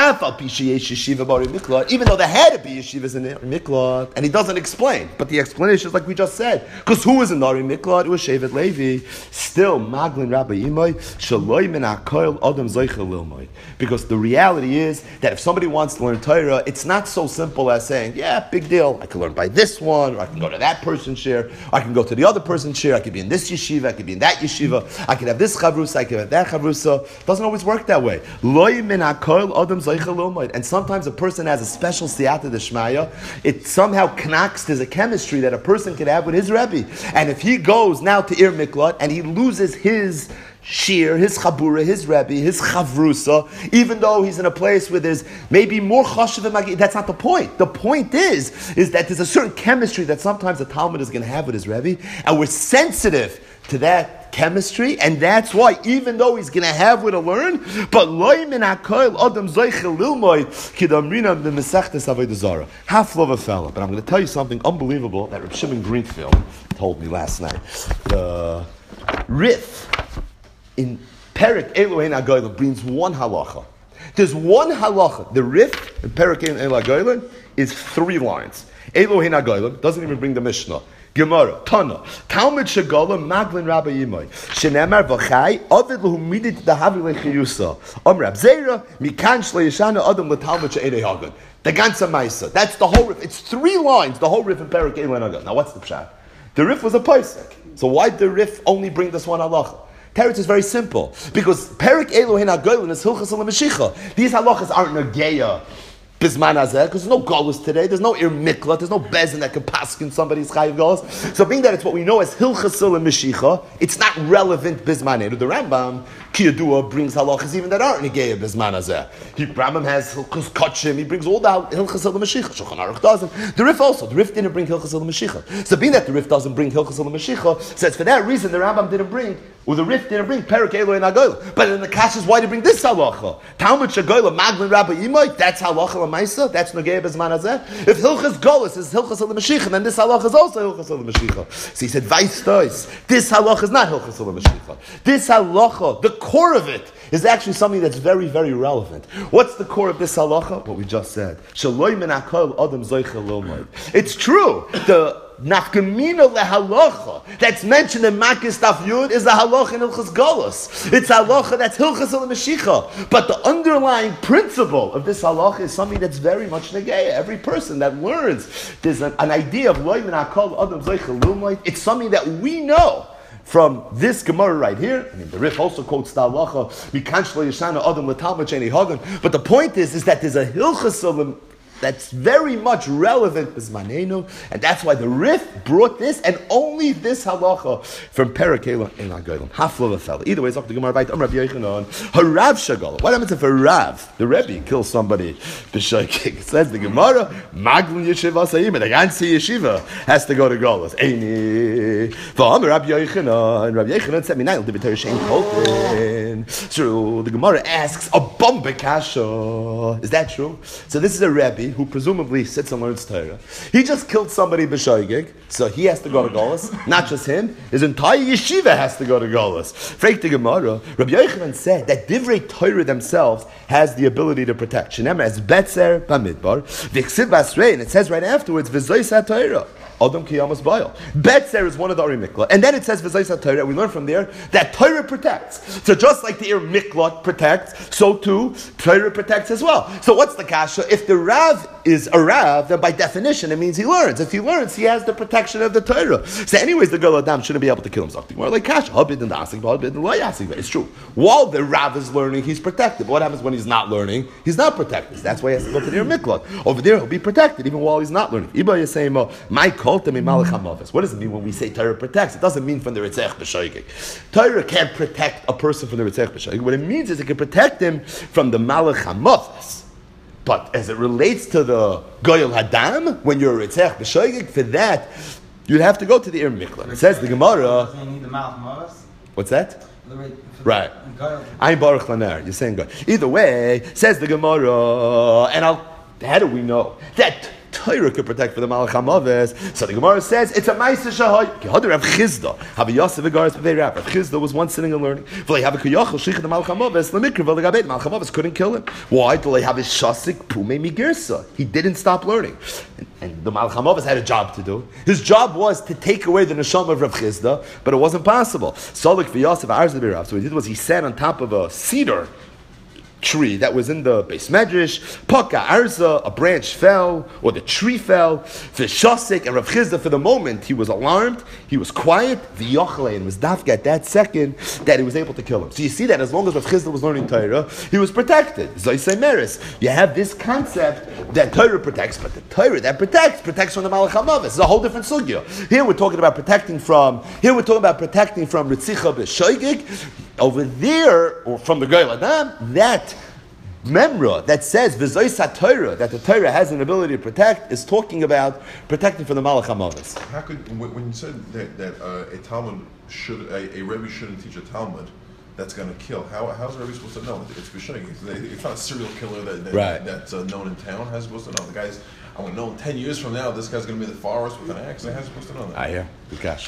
Even though there had to be yeshivas in the Miklat, and he doesn't explain. But the explanation is like we just said. Because who was in the Miklat? It was Shevet Levi. Still, Maglin Rabbi Imoy, Shaloi min HaKoil Adam Zoichel Lilmoy. Because the reality is that if somebody wants to learn Torah, it's not so simple as saying, yeah, big deal, I can learn by this one, or I can go to that person's share, or I can go to the other person's share, I could be in this yeshiva, I could be in that yeshiva, I could have this chavrusa, I could have that chavrusa. It doesn't always work that way. And sometimes a person has a special siyata d'shmaya. It somehow connects. There's a chemistry that a person can have with his Rebbe. And if he goes now to Ir Miklat and he loses his shir, his chabura, his Rebbe, his chavrusa, even though he's in a place where there's maybe more chashuv and magi, that's not the point. The point is that there's a certain chemistry that sometimes a Talmud is going to have with his Rebbe, and we're sensitive to that chemistry, and that's why, even though he's going to have where to learn, but loy min hakoil adam zoichel lilmoid kidamrina b'mesechtes avodah zara. Half love a fella, but I'm going to tell you something unbelievable that Reb Shimon Greenfield told me last night. The Rif in Perek Elohein HaGoylan brings one halacha. There's one halacha. The Rif in Perek Elohein HaGoylan is 3 lines. Elohein HaGoylan doesn't even bring the Mishnah. Gemara, Tana, Talmud Shagala, Maglin Rabbi Yimoy, Shenemar Vachai, Ovid Lahumidit Dahavi Lechiyusa, Reb Zeira, Mikan Shleishana Adam Latalmud She'edei Hagan. The Gansa Maisa. That's the whole Rif. It's 3 lines, the whole Rif in Perek Elohein HaGoylan. Now what's the pshat? The Rif was a Paisek. So why did the Rif only bring this one halacha? Teretz is very simple. Because Perek Elohein HaGoylan is Hilchas HaLeMashicha. These halachas aren't Nageya Bisman Hazeh, because there's no Golus today, there's no Ir Miklat, there's no Bezin that can paskin somebody's Chayiv Golus. So being that it's what we know as Hilchas HaLeMashicha, it's not relevant Bisman Edu. The Rambam, Kiyadua, brings halachas even that aren't Nageya Bisman Hazeh. Rambam has Hilchas Kachim, he brings all the Hilchas HaLeMashicha. Shulchan Aruch doesn't. The Rif also, the Rif didn't bring Hilchas HaLeMashicha. So being that the Rif doesn't bring Hilchas HaLeMashicha, says for that reason the Rambam didn't bring, or the Rif didn't bring Perek Elohein HaGoylan. But in the Kash is why did he bring this halacha? Talmud Shagoyla, Maglin Rabbi Imoy, that's halacha l'maisa, that's Nogei Bezman Hazeh. If Hilchas Golus is Hilchas HaLeMashicha, then this halacha is also Hilchas HaLeMashicha. So he said, Vais Tois, this halacha is not Hilchas HaLeMashicha. This halacha, the core of it, is actually something that's very, very relevant. What's the core of this halacha? What we just said. Shaloi min hakol adam zoichel lilmod. It's true. The nafkamina lehalacha that's mentioned in Makis Daf Yud is the halacha in Hilchas Golus. It's halacha that's Hilchas HaLeMashicha. But the underlying principle of this halacha is something that's very much negeya. Every person that learns, there's an idea of loy min hakol adam zoichel lilmod. It's something that we know from this Gemara right here. I mean, the Rif also quotes the halacha, but the point is that there's a Hilchas that's very much relevant is Manenu, and that's why the Rif brought this, and only this halacha from Perakela in Agolim. Hafla v'fel. Either way, it's up to Gemara Beit Amar Rabbi Yochanan. Harav shagala. What happens if a Rav, the Rebbe, kills somebody b'shoikik? Says the Gemara, Maglin Yeshiva Sayim, the Gansi Yeshiva has to go to Golos. Eini. V'amar Rabbi Yochanan. Rabbi Yochanan said, Minayil Dibitari Shein Kolpin. So the Gemara asks a bomba kasha. Is that true? So this is a Rebbe who presumably sits and learns Torah. He just killed somebody b'shoigig, so he has to go to Golos. Not just him, his entire yeshiva has to go to Golos. Freik the Gemara, Rabbi Yochanan said that Divrei Torah themselves has the ability to protect. Shenemar as Betzer Bamidbar, V'ksiv Basrei, and it says right afterwards, V'zois HaTorah. Adam Kiyamas Bayal. Betzer is one of the Ari Mikla. And then it says V'zayis HaTorah. We learn from there that Torah protects. So just like the Ir Mikla protects, so too Torah protects as well. So what's the kasha? If the Rav is a Rav, then by definition it means he learns. If he learns, he has the protection of the Torah. So anyways, the Gal Adam shouldn't be able to kill himself. More like kasha. It's true. While the Rav is learning, he's protected. But what happens when he's not learning? He's not protected. That's why he has to go to the Ir Mikla. Over there, he'll be protected even while he's not learning. Iba is saying, what does it mean when we say Torah protects? It doesn't mean from the Ritzech B'Shoigig. Torah can't protect a person from the Ritzech B'Shoigig. What it means is it can protect him from the Malach HaMavos. But as it relates to the Goyal Hadam, when you're a Ritzech B'Shoigig, for that, you'd have to go to the Ir Mikla. It says the Gemara. What's that? Right. I'm Baruch Laner. You're saying good. Either way, says the Gemara, and how do we know that Torah could protect for the Malach HaMavos? So the Gemara says it's a Ma'aseh Shahay. Kehadar Rav Chizda. Have Yosef Agaris B'vei Rav. Rav Chizda was once sitting and learning. V'lei have a kiyachol shlichut the Malach HaMavos l'mikra v'lei gabeit. Malach HaMavos couldn't kill him. Why? V'lei have his shasik pumei migirsa. He didn't stop learning. And the Malach HaMavos had a job to do. His job was to take away the neshama of Rav Chizda, but it wasn't possible. Solik v'Yosef Agaris B'vei Rav. So what he did was he sat on top of a cedar tree that was in the Beis Medrash. Paka Arza, a branch fell, or the tree fell. V'shasik, and Rav Chizda, for the moment, he was alarmed, he was quiet, v'yochle, and was dafka at that second that he was able to kill him. So you see that as long as Rav Chizda was learning Torah, he was protected. Zoysei Meres. You have this concept that Torah protects, but the Torah that protects from the Malach HaMavos. It's a whole different sugya. Here we're talking about protecting from Ritzicha B'Shoigig. Over there, or from the Goyal Adam, that memra that says V'zois HaTorah, that the Torah has an ability to protect, is talking about protecting from the Malach HaMavos. How could, when you said that a Talmud should, a Rebbe shouldn't teach a Talmud that's going to kill, how's a Rebbe supposed to know? It's B'shogeg. It's not a serial killer that's known in town. How's he supposed to know? The guy's, I want to know 10 years from now, this guy's going to be in the forest with an axe. How's he supposed to know that? I hear. Good kasha.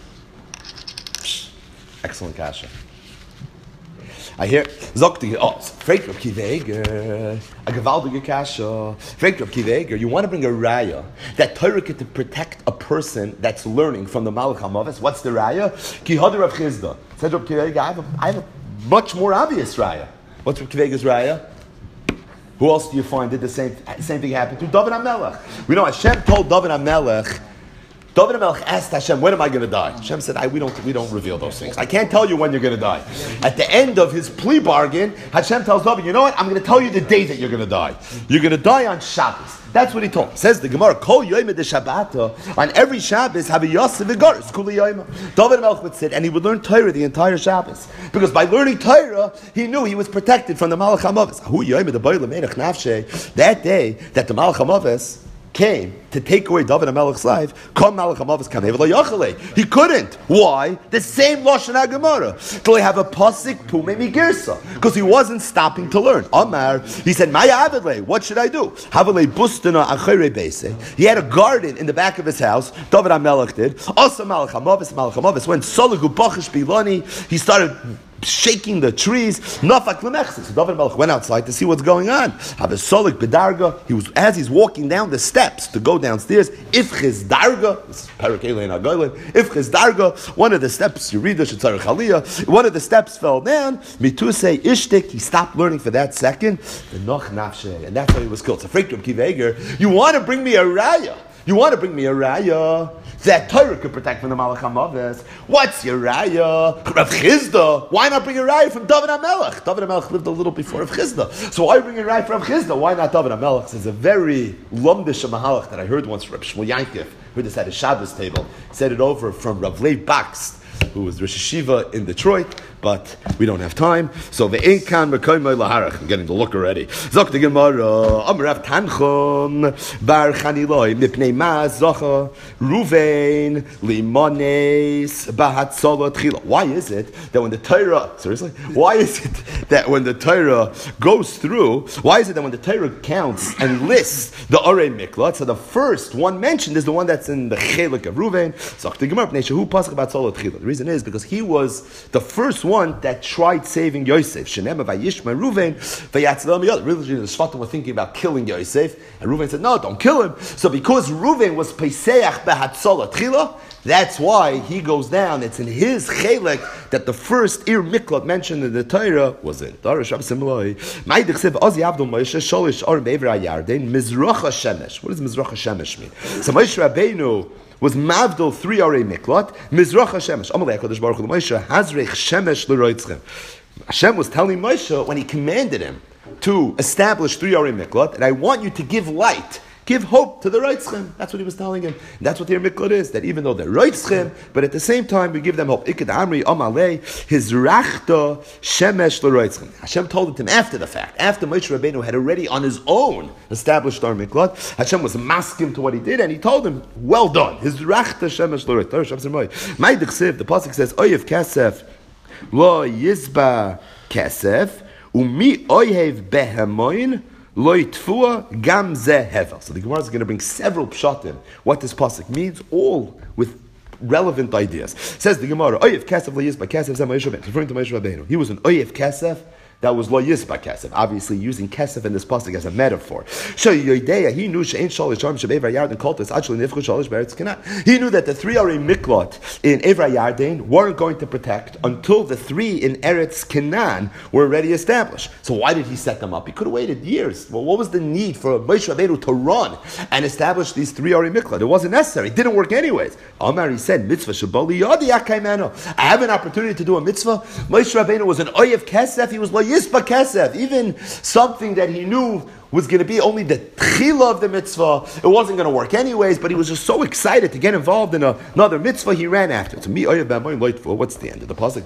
Excellent kasha. I hear Zokti. Frek Rav Kiva Eiger, a gewaltige kasha. Frek Rav Kiva Eiger, you want to bring a raya that Torah could to protect a person that's learning from the Malach HaMavos. What's the raya? Ki Hadar Rav Chizda. Said Rav Kiva Eiger, I have a much more obvious raya. What's Rav Kiva Eiger's raya? Who else do you find did the same thing happen to David HaMelech? We know Hashem told David HaMelech asked Hashem, when am I going to die? Hashem said, we don't reveal those things. I can't tell you when you're going to die. At the end of his plea bargain, Hashem tells David, you know what? I'm going to tell you the day that you're going to die. You're going to die on Shabbos. That's what he told him. Says the Gemara, Kol Yoyim de Shabbata, on every Shabbos, have a Yosef V'Garis, Kuli Yoyim. David HaMelech would sit, and he would learn Torah the entire Shabbos. Because by learning Torah, he knew he was protected from the Malach HaMavos. Hu Yoyim de Boile Melech Nafshe, that day that the Malach HaMavos came to take away David HaMelech's life, Kom Malach HaMavos Kamev Lo Yachalei. He couldn't. Why? The same Lashon HaGemara. Till he have a pasuk Pumei Migirsa. Because he wasn't stopping to learn. Amar, he said, Maya Avidle, what should I do? Havilei Bustana Achere Beise. He had a garden in the back of his house. David HaMelech did. Also Malach HaMavos, when Solagu Bachish Bilani, he started shaking the trees. Nafak lemechse. So David HaMelech went outside to see what's going on. Have a solik bedarga. As he's walking down the steps to go downstairs, if his darga, this is Parakele and Agoylin, if his darga, one of the steps, you read the Shetzarech Aliyah, one of the steps fell down, mituse ishtik, he stopped learning for that second, the noch nafshe, and that's why he was killed. So Frek Rav Kiva Eiger, you want to bring me a raya You want to bring me a raya that Torah could protect from the Malach HaMaves. What's your raya? Rav Chizda. Why not bring a raya from David HaMelech? David HaMelech lived a little before Rav Chizda. So why bring a raya from Rav Chizda? Why not David HaMelech? There's a very lumdish mahalach that I heard once from Rav Shmuel Yankiv. Heard this at a Shabbos table. Said it over from Rav Leib Bakst, who was Rosh Hashiva in Detroit, but we don't have time. So ve'ein kan mekoymei laharach. I'm getting the look already. Zok the Gemara. Amrav Tanchon bar Chaniloi mipnei ma zocha Ruvain limones bahatzala tchila. Why is it that when the Torah, seriously, why is it that when the Torah goes through, why is it that when the Torah counts and lists the Orei Miklat, so the first one mentioned is the one that's in the Chelik of Ruvain? Zok the Gemara. Pnei shehu pasach bahatzala tchila. The reason is because he was the first one that tried saving Yosef. Shenema vayishma Ruvain vayatzlam yod. Really, the Shvatim were thinking about killing Yosef, and Ruvain said, "No, don't kill him." So because Ruvain was peseach behatzola tchila, that's why he goes down. It's in his chelek that the first ir miklat mentioned in the Torah was in. Darish Absimloi. Ma'idich sev Ozi Avdol Moshe Sholish Or Be'evra Yarden Mizrach Hashemesh. What does Mizrach Hashemesh mean? So Moshe Rabbeinu was Mavdol 3 Arei Miklat, Mizrach HaShemesh. Amalei HaKadosh Baruch Hu Moshe, Hazrech Shemesh L'roitzchem. Hashem was telling Moshe when he commanded him to establish 3 Arei Miklat, and I want you to give light, give hope to the Roitzchem. That's what he was telling him. And that's what the Miklat is, that even though they're Roitzchem, but at the same time we give them hope. Ikad Amri Amalei, Hizrachta Shemesh L'roitzchem. Hashem told it to him after the fact, after Moshe Rabbeinu had already on his own established our Miklat. Hashem was masking to what he did, and he told him, well done. Hizrachta Shemesh L'roitzchem. Ma'idich the pasuk says, Oyev Kesef Lo Yizba Kesef Umi Oyev Behemoin Lo Yitfua Gam Zeh Hevel. So the Gemara is going to bring several pshatim what this pasuk means, all with relevant ideas. Says the Gemara, Oyev Kesef Lo Yizba Kesef Zeh Moshe Rabbeinu. Referring to Moshe Rabbeinu. He was an Oyev Kesef that was Lo Yisba Kesef, obviously using Kesef in this pasuk as a metaphor. He knew that the 3 Arei Miklat in Evra Yarden weren't going to protect until the 3 in Eretz Canaan were already established. So why did he set them up? He could have waited years. Well, what was the need for Moshe Rabbeinu to run and establish these 3 Arei Miklat? It wasn't necessary. It didn't work anyways. Amar, he said, Mitzvah Shabali Yadi Akaimano. I have an opportunity to do a mitzvah. Moshe Rabbeinu was an Oyev Kesef. He was Lo Yisba Kesef, even something that he knew was going to be only the tchila of the mitzvah. It wasn't going to work anyways, but he was just so excited to get involved in another mitzvah, he ran after it. So, what's the end of the pasuk?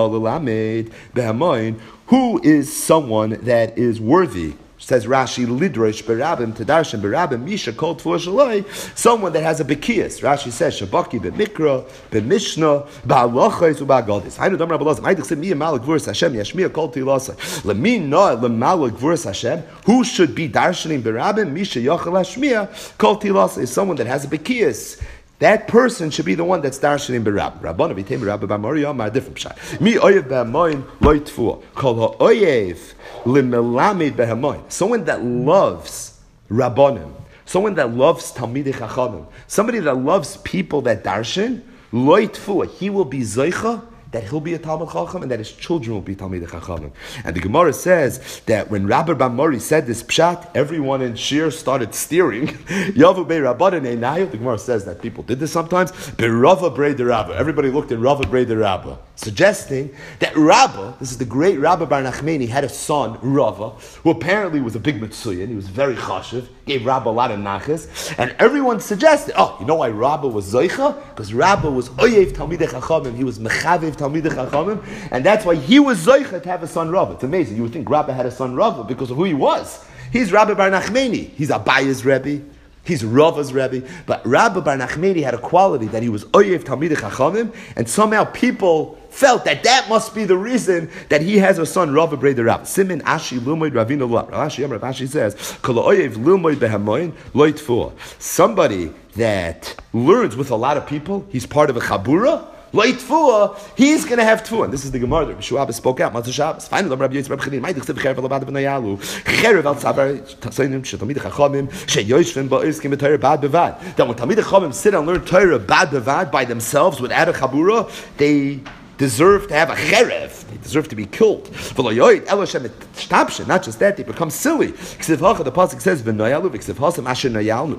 Who is someone that is worthy? Says Rashi, Lidrosh berabim Tadarshan berabim Misha called for Shalai, someone that has a bekias. Rashi says Shabaki b'Mikra b'Mishnah b'Halachos u'b'Agadis. I know Dam Rabbalazim. I think me Malak V'Urs Hashem Yashmiya called to Ilasa. Lemina leMalak V'Urs Hashem. Who should be darshaning berabim Misha Yachal Hashmiya called to Ilasa is someone that has a bekias. That person should be the one that's darshaning berab. Rabbana v'Tem berab b'Mariam are different pshat. Mi oyev b'Hamoin lo yitfua. Kol ha'oyev limelamed b'Hamoin. Someone that loves Rabbanim, someone that loves Talmidei Chachamim, somebody that loves people that darshan lo yitfua. He will be zoicha that he'll be a Talmid Chacham and that his children will be Talmidei Chachamim. And the Gemara says that when Rabbi Bamori said this pshat, everyone in Shir started steering. Yavu Bey Rabbanan Einayu. The Gemara says that people did this sometimes. Berava Brei de Rabba. Everybody looked at Rava Brei de Rabba, suggesting that Rabba, this is the great Rabbi Bar Nachmani, had a son, Rava, who apparently was a big Mitzuyan. He was very chashiv, gave Rabba a lot of nachas, and everyone suggested, oh, you know why Rabba was Zoicha? Because Rabba was Oyev Talmidei Chachamim. He was Mechavev Talmidei Chachamim, and that's why he was Zoicha to have a son, Rabba. It's amazing. You would think Rabba had a son, Rabba, because of who he was. He's Rabbi Bar Nachmani. He's Abaya's Rebbe. He's Rava's Rebbe, but Rabbi Bar Nachmani had a quality that he was Oyev Talmidei Chachamim, and somehow people felt that that must be the reason that he has a son, Rava Brei de Rabba. Simin Ashi Lumoid Ravina Lo. Rashi says, Kol Oyev Lumoid Behamoin Lo Yitfua. Somebody that learns with a lot of people, he's part of a chabura. Tfua, he's going to have tfua. And this is the Gemara that Shua spoke out. Matzah Shabbos. Finally, Rabbi Yitzchak Rabbi Chanina. Ma'idich sev cherev alabad b'nayalu. Cherev al tzavar tasonim shetalmidei chachamim sheyoshvim ba'iskim b'Torah bad bevad. That when talmidei chachamim sit and learn Torah bad bevad by themselves without a chabura, they deserve to have a cherev. They deserve to be killed. Not just that, they become silly. The pasuk says, "V'noyalu v'ksivhasam asher noyalnu."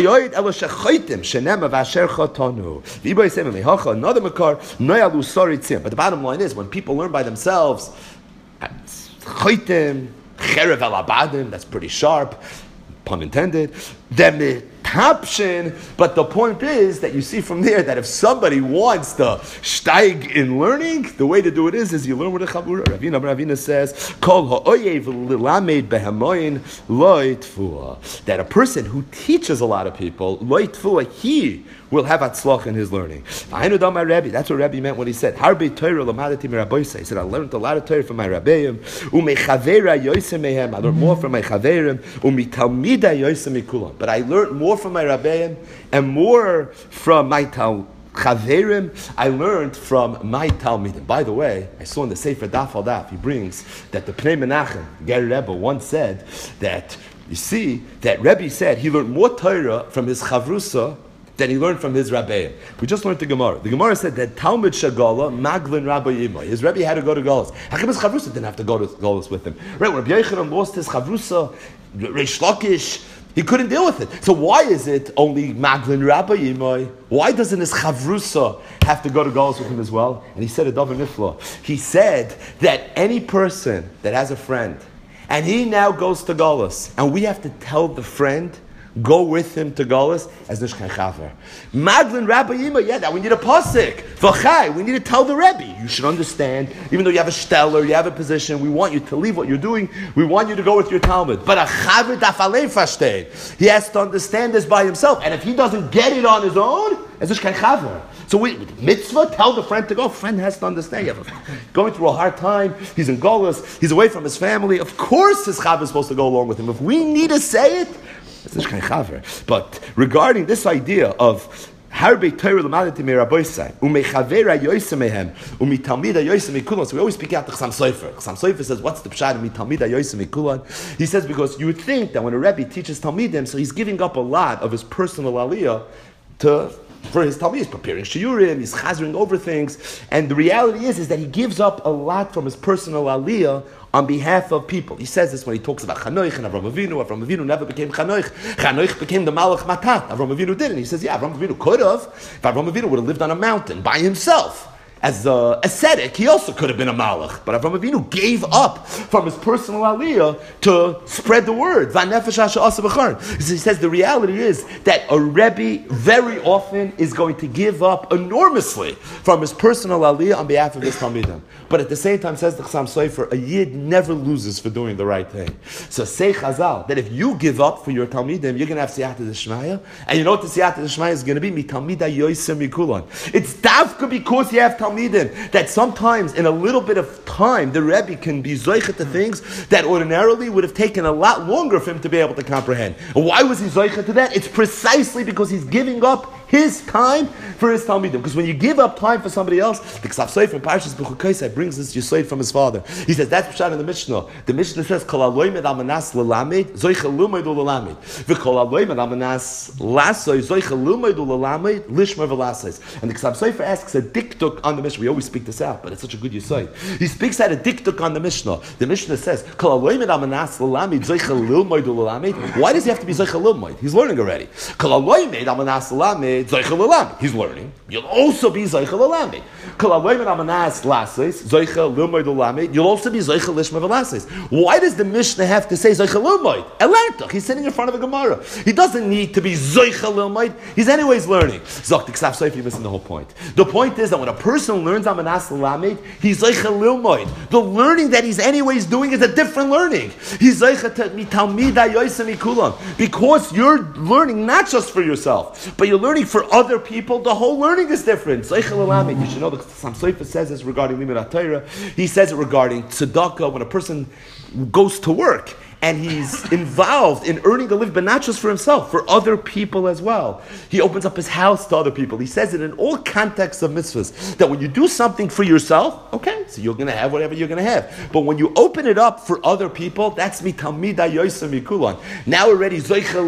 Another makar, noyalu saritzim. But the bottom line is, when people learn by themselves, chaytim, cherev alabadim, that's pretty sharp, pun intended. Then tapshin, but the point is that you see from there that if somebody wants to steig in learning, the way to do it is you learn with a chavura. Ravina says, Kol ha'oyev lilamed behemoyin lo yitfua. That a person who teaches a lot of people, lo yitfua, he will have atzloch in his learning. That's what Rebbe meant when he said, Harbe Torah lamadati miraboisa. He said, I learned a lot of Torah from my Rabbeim. Umechavera yoisem mehem. I learned more from my chaverim. Umitalmida yoisem mikulam. But I learned more from my Rabbeim and more from my chaverim. I learned from my talmidim. By the way, I saw in the Sefer Daf al Daf, he brings that the Pnei Menachem, Ger Rebbe, once said that, you see, that Rebbe said he learned more Torah from his chavrusa than he learned from his Rabbeim. We just learned the Gemara. The Gemara said that Talmud Shagala, Maglin Rabbi Yimai. His Rebbe had to go to Golos. How come his Chavrusa didn't have to go to Golos with him? Right, when Rabbi Yochanan lost his Chavrusa, Reish Lakish, he couldn't deal with it. So why is it only Maglin Rabbi Yimai? Why doesn't his Chavrusa have to go to Golos with him as well? And he said a Davar Nifla. He said that any person that has a friend, and he now goes to Golos, and we have to tell the friend, go with him to Golos as Nishkan Chaver. Maglin Rabbi Yima, that we need a pasuk. V'chai, we need to tell the Rebbe. You should understand, even though you have a stellar, you have a position, we want you to leave what you're doing, we want you to go with your Talmud. But a Chaver dafalei fashtein. He has to understand this by himself. And if he doesn't get it on his own, as Nishkan Chaver. So mitzvah, tell the friend to go. Friend has to understand. Going through a hard time, he's in Golos, he's away from his family. Of course his Chaver is supposed to go along with him. If we need to say it, but regarding this idea of Harbe Torah l'madati miraboisai umechavera yosemehem umitalmida yosemikulan, so we always speak out the Chasam Sofer. Chasam Sofer says, what's the pshat umitalmida yosemikulan? He says because you would think that when a Rebbe teaches talmidim, so he's giving up a lot of his personal aliyah for his talmid. He's preparing shiurim, he's chazering over things, and the reality is that he gives up a lot from his personal aliyah on behalf of people. He says this when he talks about Chanoich and Avram Avinu. Avram Avinu never became Chanoich. Chanoich became the Malach Matat. Avram Avinu didn't. He says, Avram Avinu could have. If Avram Avinu would have lived on a mountain by himself, as an ascetic, he also could have been a malach. But Avram Avinu gave up from his personal aliyah to spread the word. He says the reality is that a Rebbe very often is going to give up enormously from his personal aliyah on behalf of his talmidim. But at the same time, says the Chasam Sofer, a yid never loses for doing the right thing. So say Chazal, that if you give up for your talmidim, you're going to have siyata d'shmaya. And you know what the siyata d'shmaya is going to be? Mi talmida yoisem mikulan. It's dafka because you have talmidim. That sometimes in a little bit of time the Rebbe can be zoichet to things that ordinarily would have taken a lot longer for him to be able to comprehend. And why was he zoichet to that? It's precisely because he's giving up his time for his talmidim. Because when you give up time for somebody else, the Ksav Sofer in Parshas B'chukaisai brings this Yesod from his father. He says that's pshat in the Mishnah. The Mishnah says Kol aloymed almanas lelamed zoicha lumayd ulelamed v'kol aloymed almanas lasoy zoicha lumayd ulelamed lishmer v'lasoys. And the Ksav Sofer asks a diktuk on the Mishnah. We always speak this out, but it's such a good Yesod. He speaks out a diktuk on the Mishnah. The Mishnah says Kol aloymed almanas lelamed zoicha lumayd ulelamed. Why does he have to be zoicha lumayd? He's learning already. Kol aloymed almanas lelamed. He's learning. You'll also be Zoichel Alamed. You'll also be Zoichel Lishma Velases. Why does the Mishnah have to say Zoichel Lilmoid? Elertach. He's sitting in front of a Gemara. He doesn't need to be Zoichel Lilmoid. He's anyways learning. Zok Ksav Sofer, you're missing the whole point. The point is that when a person learns Amanas Lamed, he's Zoichel Lilmoid. The learning that he's anyways doing is a different learning. He's Zoichel Mitalmida Yosem Mikulam. Because you're learning not just for yourself, but you're learning for other people. The whole learning is different. Zoichel Alamed. You should know the Chasam Sofer says this regarding Limud HaTorah. He says it regarding tzedakah when a person goes to work and he's involved in earning a living, but not just for himself, for other people as well. He opens up his house to other people. He says it in all contexts of mitzvahs, that when you do something for yourself, okay, so you're going to have whatever you're going to have. But when you open it up for other people, that's mitamida yoysa mikulan. Now already,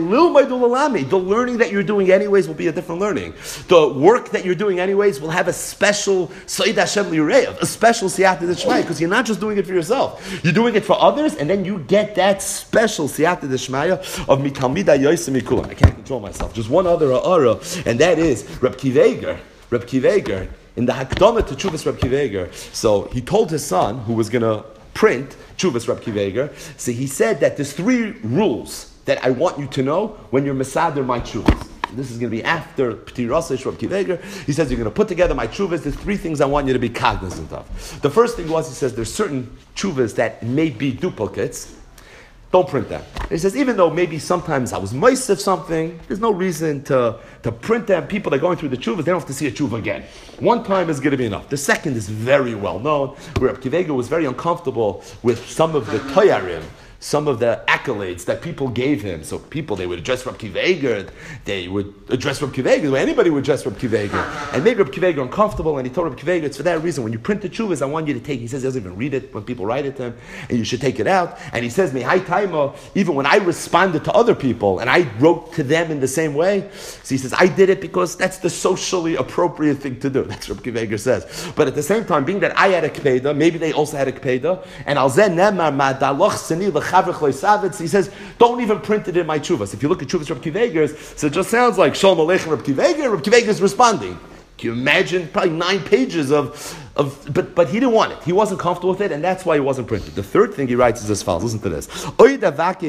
the learning that you're doing anyways will be a different learning. The work that you're doing anyways will have a special Sayyid Hashem Lirev, a special Siyata D'Shmaya, because you're not just doing it for yourself. You're doing it for others, and then you get that special Siyata D'Shmaya of mitamida yoysa mikulan. I can't control myself. Just one other ha'ara, and that is Reb Kiva Eger, in the Hakdama to Chuvas Reb Kiva Eger. So he told his son, who was going to print Chuvas Reb Kiva Eger, so he said that there's 3 rules that I want you to know when you're Mesader my Chuvas. This is going to be after P'tirasa Reb Kiva Eger. He says, you're going to put together my Chuvas. There's 3 things I want you to be cognizant of. The first thing was, he says, there's certain Chuvas that may be duplicates. Don't print them. He says, even though maybe sometimes I was moist something, there's no reason to print them. People that are going through the chuvas, they don't have to see a chuva again. One time is going to be enough. The second is very well known, where Reb Kiva Eger was very uncomfortable with some of the toyarim, some of the accolades that people gave him. So they would address Reb Kiva Eger, they would address Reb Kiva Eger the way anybody would address Reb Kiva Eger. And made Reb Kiva Eger uncomfortable, and he told Reb Kiva Eger, it's for that reason, when you print the chuvas, I want you to take, he says he doesn't even read it when people write it to him, and you should take it out. And he says, Mehai Taima, even when I responded to other people, and I wrote to them in the same way, so he says, I did it because that's the socially appropriate thing to do. That's what Reb Kiva Eger says. But at the same time, being that I had a kpeda, maybe they also had a kpeda, and al zen nemar ma'daloch seni he says, don't even print it in my chuvas. If you look at chuvas Reb Kiva Eger, so it just sounds like Shalom Aleichem Reb Kiva Eger is responding. Can you imagine? Probably 9 pages but he didn't want it. He wasn't comfortable with it, and that's why it wasn't printed. The third thing he writes is as follows. Listen to this. You're going to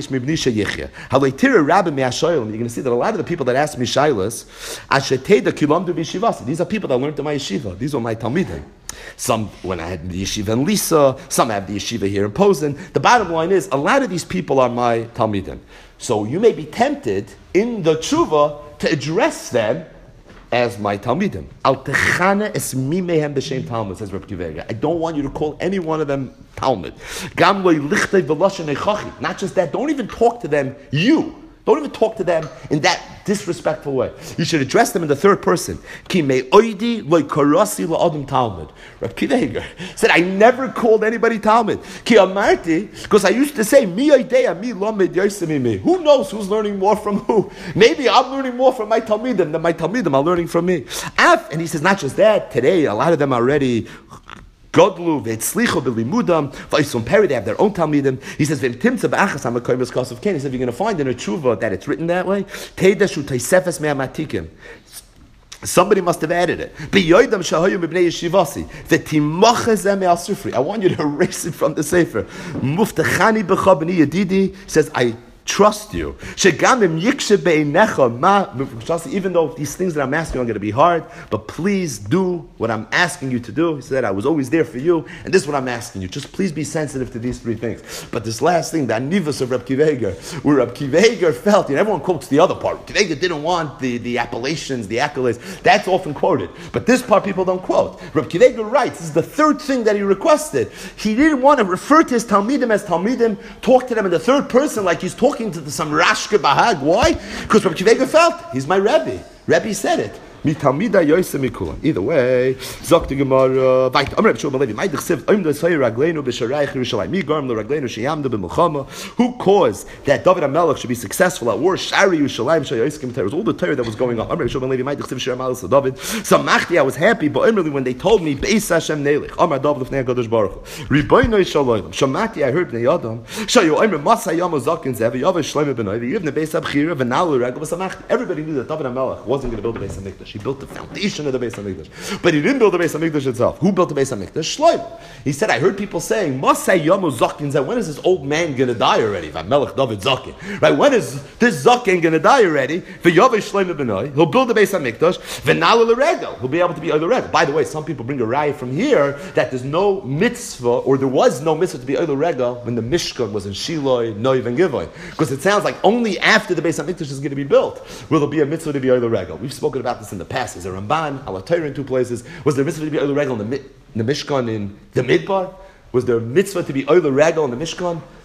see that a lot of the people that ask me shaylas, these are people that learned in my yeshiva. These are my talmidim. Some, when I had the yeshiva in Lisa, some have the yeshiva here in Posen. The bottom line is, a lot of these people are my talmidim. So you may be tempted in the tshuva to address them as my talmidim. Al techana es mimehem b'shem Talmud, says Reb Kiva Eger. I don't want you to call any one of them Talmud. Gam lo lichtei v'loshen echachi. Not just that, don't even talk to them you. Don't even talk to them in that disrespectful way. You should address them in the third person. Ki me'oidi lo karasi la'adam Talmud. Reb Kiva Eger said, I never called anybody Talmud. Ki amarti, because I used to say, mi oidea, mi lomed yosem mi. Who knows who's learning more from who? Maybe I'm learning more from my Talmidim than my Talmidim are learning from me. And he says, not just that, today a lot of them are already Godlu ve'etzlichu b'limudam v'isum peri. They have their own talmidim. He says v'imtimtza b'achas ha'makoyim kasav ken. He said you're going to find in a tshuva that it's written that way. Teidashu teisefes me'amatikim. Somebody must have added it. B'yoydam shahoyim b'bnei yeshivasi v'timachazem me'al sufri. I want you to erase it from the sefer. Muftachani b'cha b'ni yedidi says I trust you. Even though these things that I'm asking are going to be hard, but please do what I'm asking you to do. He said, I was always there for you, and this is what I'm asking you. Just please be sensitive to these 3 things. But this last thing, the anivus of Reb Kiva Eger, where Reb Kiva Eger felt, everyone quotes the other part. Kiva Eger didn't want the appellations, the accolades. That's often quoted. But this part people don't quote. Reb Kiva Eger writes, this is the 3rd thing that he requested. He didn't want to refer to his Talmidim as Talmidim, talk to them in the 3rd person like he's talking to some Rashke Bahag. Why? Because Reb Kiva Eger felt he's my Rebbe. Rebbe said it. Mitamida yoyse mikulam. Either way, Zok the Gemara. Vayt Amr Reb Shmuel Levi. May dechsev Oim L'Say Ragleinu B'Sharayich Yerushalayim. Mi Garm L'Ragleinu Sheyamda B'Milchama. Who caused that David HaMelech should be successful at war? Shari Yerushalayim Shayoskim Torah. It was all the Torah that was going on. Amr Reb Shmuel Levi. May dechsev Shir Malas David. Samachti, I was happy, but Imrli when they told me Beis Hashem Nelich. Amr David L'Fnei HaKadosh Baruch Hu. Ribono Shalom. Shamati, I heard Bnei Adam. Shayo Omer Masayam Zakin Zev Yavash Shlomo B'Noi. The Yivne Beis Abchira V'Nalu Regel V'Samachti. Everybody knew that David HaMelech wasn't going to build the Beis HaMikdash. He built the foundation of the Beis HaMikdash. But he didn't build the Beis HaMikdash itself. Who built the Beis HaMikdash? Shlomo. He said, I heard people saying, Masay Yamu Zakin Zev. When is this old man going to die already? Melech David Zakin. Right? When is this Zakin going to die already? V'Yavash Shlomo B'Noi. He'll build the Beis HaMikdash. V'Nalu L'Regel. He'll be able to be Oil Regel. By the way, some people bring a raya from here that there's no mitzvah, or there was no mitzvah to be Oil Regel when the Mishkan was in Shiloh, Noiv, and Givon. Because it sounds like only after the Beis HaMikdash is going to be built will there be a mitzvah to be Oil Regel. We've spoken about this in the past. Is there Ramban, Ala Torah in 2 places? Was there a mitzvah to be Oil Regel in the Mishkan in the Midbar? Was there a mitzvah to be Oil Regel in the Mishkan?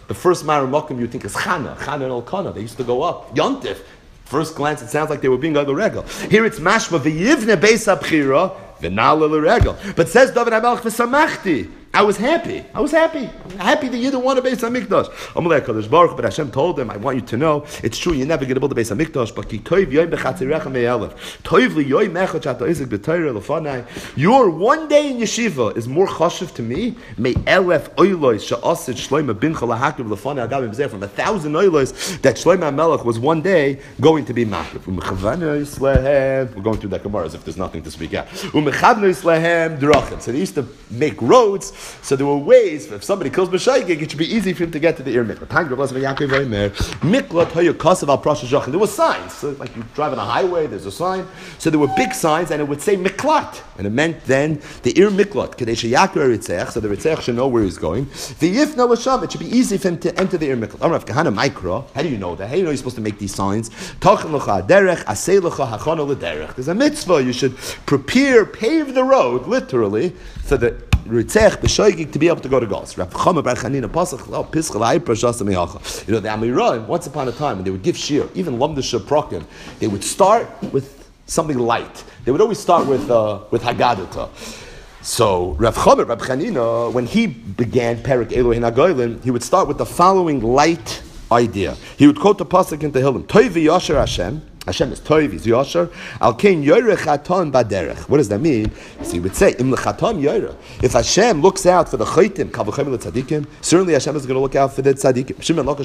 the first Maramokim you think is Chana and Elkanah. They used to go up. Yontif. First glance, it sounds like they were being other regal. Here it's mashma v'yivne beis abchira v'nala l'regel. But says David HaMelech v'samachti. I was happy that you didn't want a Beis HaMikdash. Amalei HaKadosh Baruch Hu, but Hashem told him, I want you to know, it's true, you're never going to build a Beis HaMikdash, but ki toiv yoy bechatzirecha me'elef. Toiv li yoy mechot shata izik b'toyre l'fanai. Your one day in yeshiva is more chashiv to me, me'elef oilois sha'asid Shlomo bincha lahakiv l'fanai agavim b'zeh, from 1,000 oilois that Shlomo HaMelech was one day going to be makiv. We're going through that Gemara as if there's nothing to speak out. So they used to make roads. So there were ways, if somebody kills B'shaygig, it should be easy for him to get to the Ir Miklat. There were signs. So like you drive on a highway, there's a sign. So there were big signs, and it would say Miklat. And it meant then the Ir Miklat. So the Ritzeach should know where he's going. It should be easy for him to enter the Ir Miklat. How do you know that? How do you know you're supposed to make these signs? There's a mitzvah. You should prepare, pave the road, literally, so that Ritzech b'shoigig to be able to go to Gauls. You know, the Amiram, once upon a time, when they would give shir, even Lamdasha Prokim, they would start with something light. They would always start with Haggadata. So Rav Chanina, when he began Perek Elohin HaGoylin, he would start with the following light idea. He would quote the pasuk in Tehillim, Toivi Yasher Hashem. Hashem is Toiv, he's Yasher. Al Kain Yoreh Chaton Baderech. What does that mean? So he would say, Im Lechaton Yoreh. If Hashem looks out for the Chaitim, Kavachem LeTzadikim, certainly Hashem is going to look out for the Tzadikim.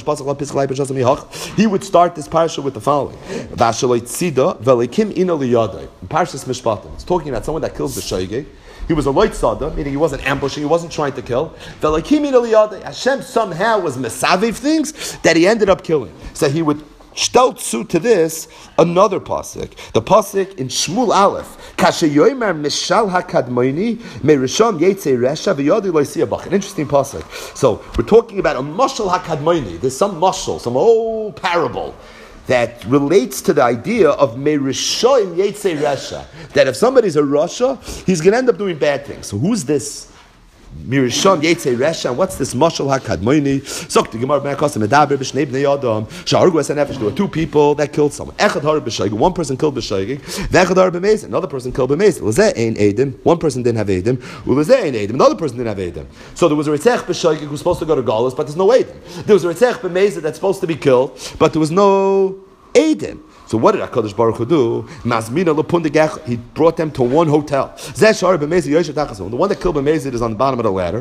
He would start this parasha with the following: Vashaloi Tzida Velikim Ina Liyadai. Parashas Mishpatim. It's talking about someone that kills the Shoigeg. He was a light sada, meaning he wasn't ambushing, he wasn't trying to kill. Hashem somehow was mesaviv things that he ended up killing. So he would steltzu to this another pasuk. The pasuk in Shmuel Aleph. Kashe yoymer mishal hakadmoini merisham yetze resha v'yodi loisiya bach. An interesting pasuk. So we're talking about a mashal hakadmoini. There's some mashal, some old parable that relates to the idea of Merishoim Yetze Resha. That if somebody's a Rasha, he's going to end up doing bad things. So who's this Mirishon Yetze Resha? And what's this Mashal HaKadmoini? Sok the Gemara B'Nei Medaber B'Shnei B'nei Adam. Sha'argu Es HaNefesh. There were two people that killed someone. Echad Har B'Shaygig. One person killed B'Shaygig. V'echad Har B'Mezid. Another person killed B'Mezid. L'zeh Ein Eidim. One person didn't have Eidim. U'l'zeh Ein Eidim. Another person didn't have Eidim. So there was a Ritzech B'Shaygig who's supposed to go to Galus, but there's no Eidim. There was a Ritzech B'Mezid that's supposed to be killed, but there was no Eidim. So what did HaKadosh Baruch Hu do? He brought them to one hotel. The one that killed B'Mezid is on the bottom of the ladder.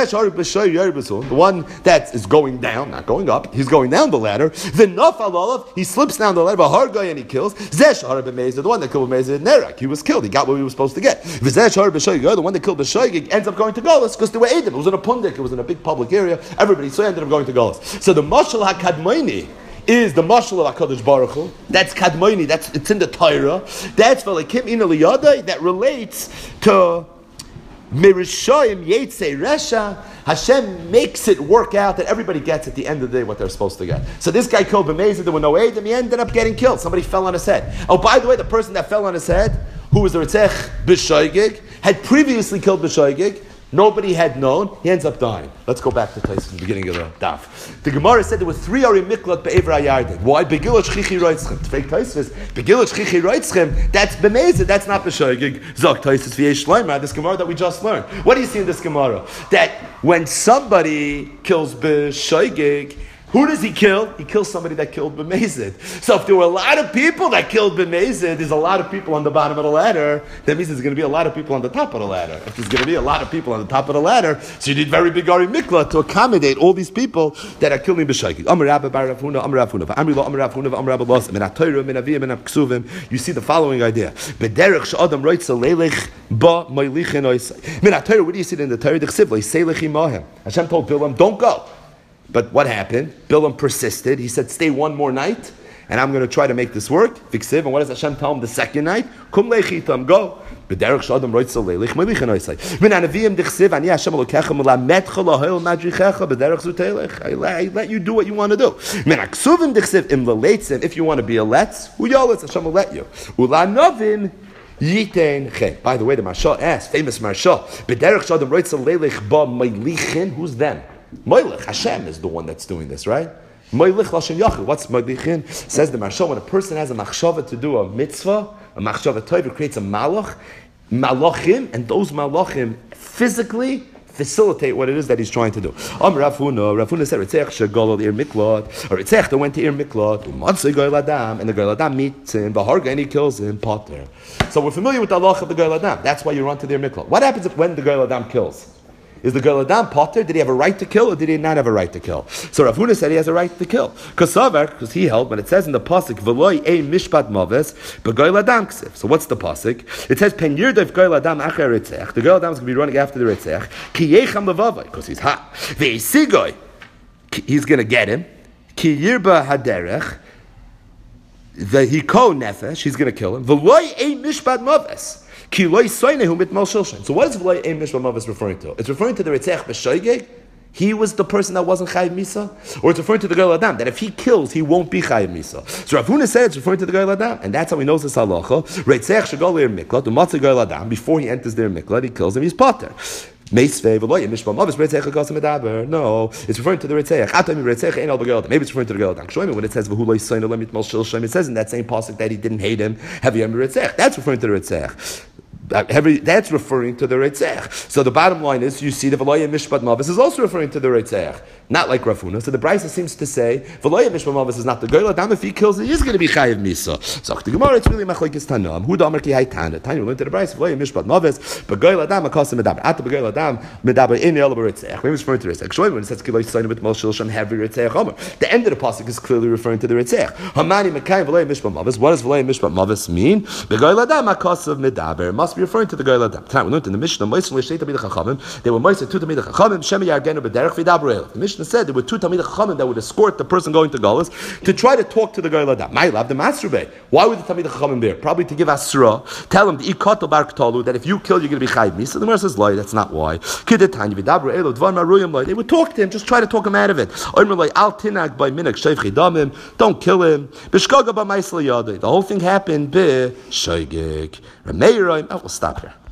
The one that is going down, not going up, he's going down the ladder. He slips down the ladder, and he kills. The one that killed B'Mezid, Nerak, he was killed. He got what he was supposed to get. The one that killed B'Shoigig ends up going to Golis because there were Eidim. It was in a pundik, it was in a big public area. Everybody, so he ended up going to Golis. So the Mashal HaKadmoini is the mashal of HaKadosh Baruch Hu. That's Kadmoini, it's in the Torah. That's V'lekim Ina Liyadai, that relates to Mirishoyim Yetze Resha. Hashem makes it work out that everybody gets at the end of the day what they're supposed to get. So this guy killed B'Mezid, there were no Eidim, he ended up getting killed. Somebody fell on his head. Oh, by the way, the person that fell on his head, who was the Ritzech B'Shoigig, had previously killed B'Shoigig. Nobody had known. He ends up dying. Let's go back to Tais from the beginning of the daf. The Gemara said there were 3 Ari Miklat be'Ever HaYarden. Why? Begilot Shchichi Roitzchem. Fake Taisvis. Begilot Shchichi Roitzchem. That's B'Mezid. That's not B'Shoigig. Zok Taisvis v'Yesh Shloimah. This Gemara that we just learned. What do you see in this Gemara? That when somebody kills B'Shoigig, who does he kill? He kills somebody that killed B'Mezid. So if there were a lot of people that killed B'Mezid, there's a lot of people on the bottom of the ladder, that means there's going to be a lot of people on the top of the ladder. If there's going to be a lot of people on the top of the ladder, so you need very big Ari Mikla to accommodate all these people that are killing B'Shoigig. You see the following idea. What do you see in the Torah? Hashem told Bilam, don't go. But what happened? Bilam persisted. He said, stay one more night, and I'm going to try to make this work. Fiksiv. And what does Hashem tell him the second night? Kum leichitam, go. I let you do what you want to do. If you want to be a let's, Hashem will let you. By the way, the Marsha asked, famous Marsha, who's them? Moilech, Hashem is the one that's doing this, right? Moilech Lashon Yachid. What's Moilichin? Says the Maharsha, when a person has a machshava to do a mitzvah, a machshava tov, it creates a malach, malachim, and those malachim physically facilitate what it is that he's trying to do. Rav Huna said, Ritzech shegol Ir Miklot, or Ritzech that went to Ir Miklot, umatzei goyel adam, and the goyel adam meets him, v'harga, and he kills him, potter. So we're familiar with the halach of the goyel adam. That's why you run to the Ir Miklot. What happens when the goyel adam kills? Is the goyel adam potter? Did he have a right to kill, or did he not have a right to kill? So Rav Huna said he has a right to kill. Because he held, when it says in the pasuk, v'loi ein mishpat maves, b'goyel adam ksif. So what's the pasuk? It says, pen yirdev goyel adam acher ritzech. The goyel adam is going to be running after the ritzech. Ki yecham levavai, because he's hot. Ve'isigoy, he's going to get him. Ki yirba haderech, the hiko nefesh, he's going to kill him. V'loi ein mishpat maves. So what is V'loi Ein Mishpat Maves referring to? It's referring to the Ritzech B'Shoigeg. He was the person that wasn't Chayiv Misa, or it's referring to the Goyel Adam that if he kills, he won't be Chayiv Misa. So Rav Huna said it's referring to the Goyel Adam, and that's how he knows this halacha. Ritzech shegol Ir Miklot, umatzei Goyel Adam. Before he enters their Miklot, he kills him. He's potter. No, it's referring to the Ritzech. Maybe it's referring to the Goyel Adam. When it says it says in that same pasuk that he didn't hate him. That's referring to the Ritzech. That's referring to the Ritzech. So the bottom line is, you see the V'loya Mishpat Mavis is also referring to the Ritzech, not like Rav Huna. So the Brisa seems to say V'loya Mishpat Mavis is not the Goyel Adam. If he kills, he is going to be Chayiv Misa. So the Gemara, it's really Machlekes Tanam. Hu Damar Ki Haytana. Tanya learned to the Brisa V'loya Mishpat Mavis, but Goyel Adam Akasim Medaber. At the Goyel Adam Medaber in Yellow Ritzech. Maybe it's referring to the Ritzech. Shoy when it says Kiloi Soin with Mol Shilsham Heavy Ritzech Omer. The end of the pasuk is clearly referring to the Ritzech. Hamani Mekayim V'loya Mishpat Mavis. What does V'loya Mishpat Mavis mean? The Goyel Adam Akasim Medaber. It must be referring to the Goyel Adam. Tonight we learned in the Mishnah, they were Moisei two Talmidei Chachamim, Shemi Yargenu B'derech V'daber Elef. The Mishnah said there were two Talmidei Chachamim that would escort the person going to Galus to try to talk to the Goyel Adam. My love, the Masrubei. Why would the Talmidei Chachamim there? Probably to give Asra, tell him the Ikato Bar K'talu, that if you kill, you're going to be Chayiv Misa. The Gemara says, "Lie, that's not why." Kidetanya V'daber Elef Dvar Maruyim Lie. They would talk to him, just try to talk him out of it. Omer Lie Al Tinag by Minak Sheif Chidamim. Don't kill him. B'Shkaga B'Maisla Yadei. The whole thing happened. B'Shoigig. Rameiraim. I will stop here.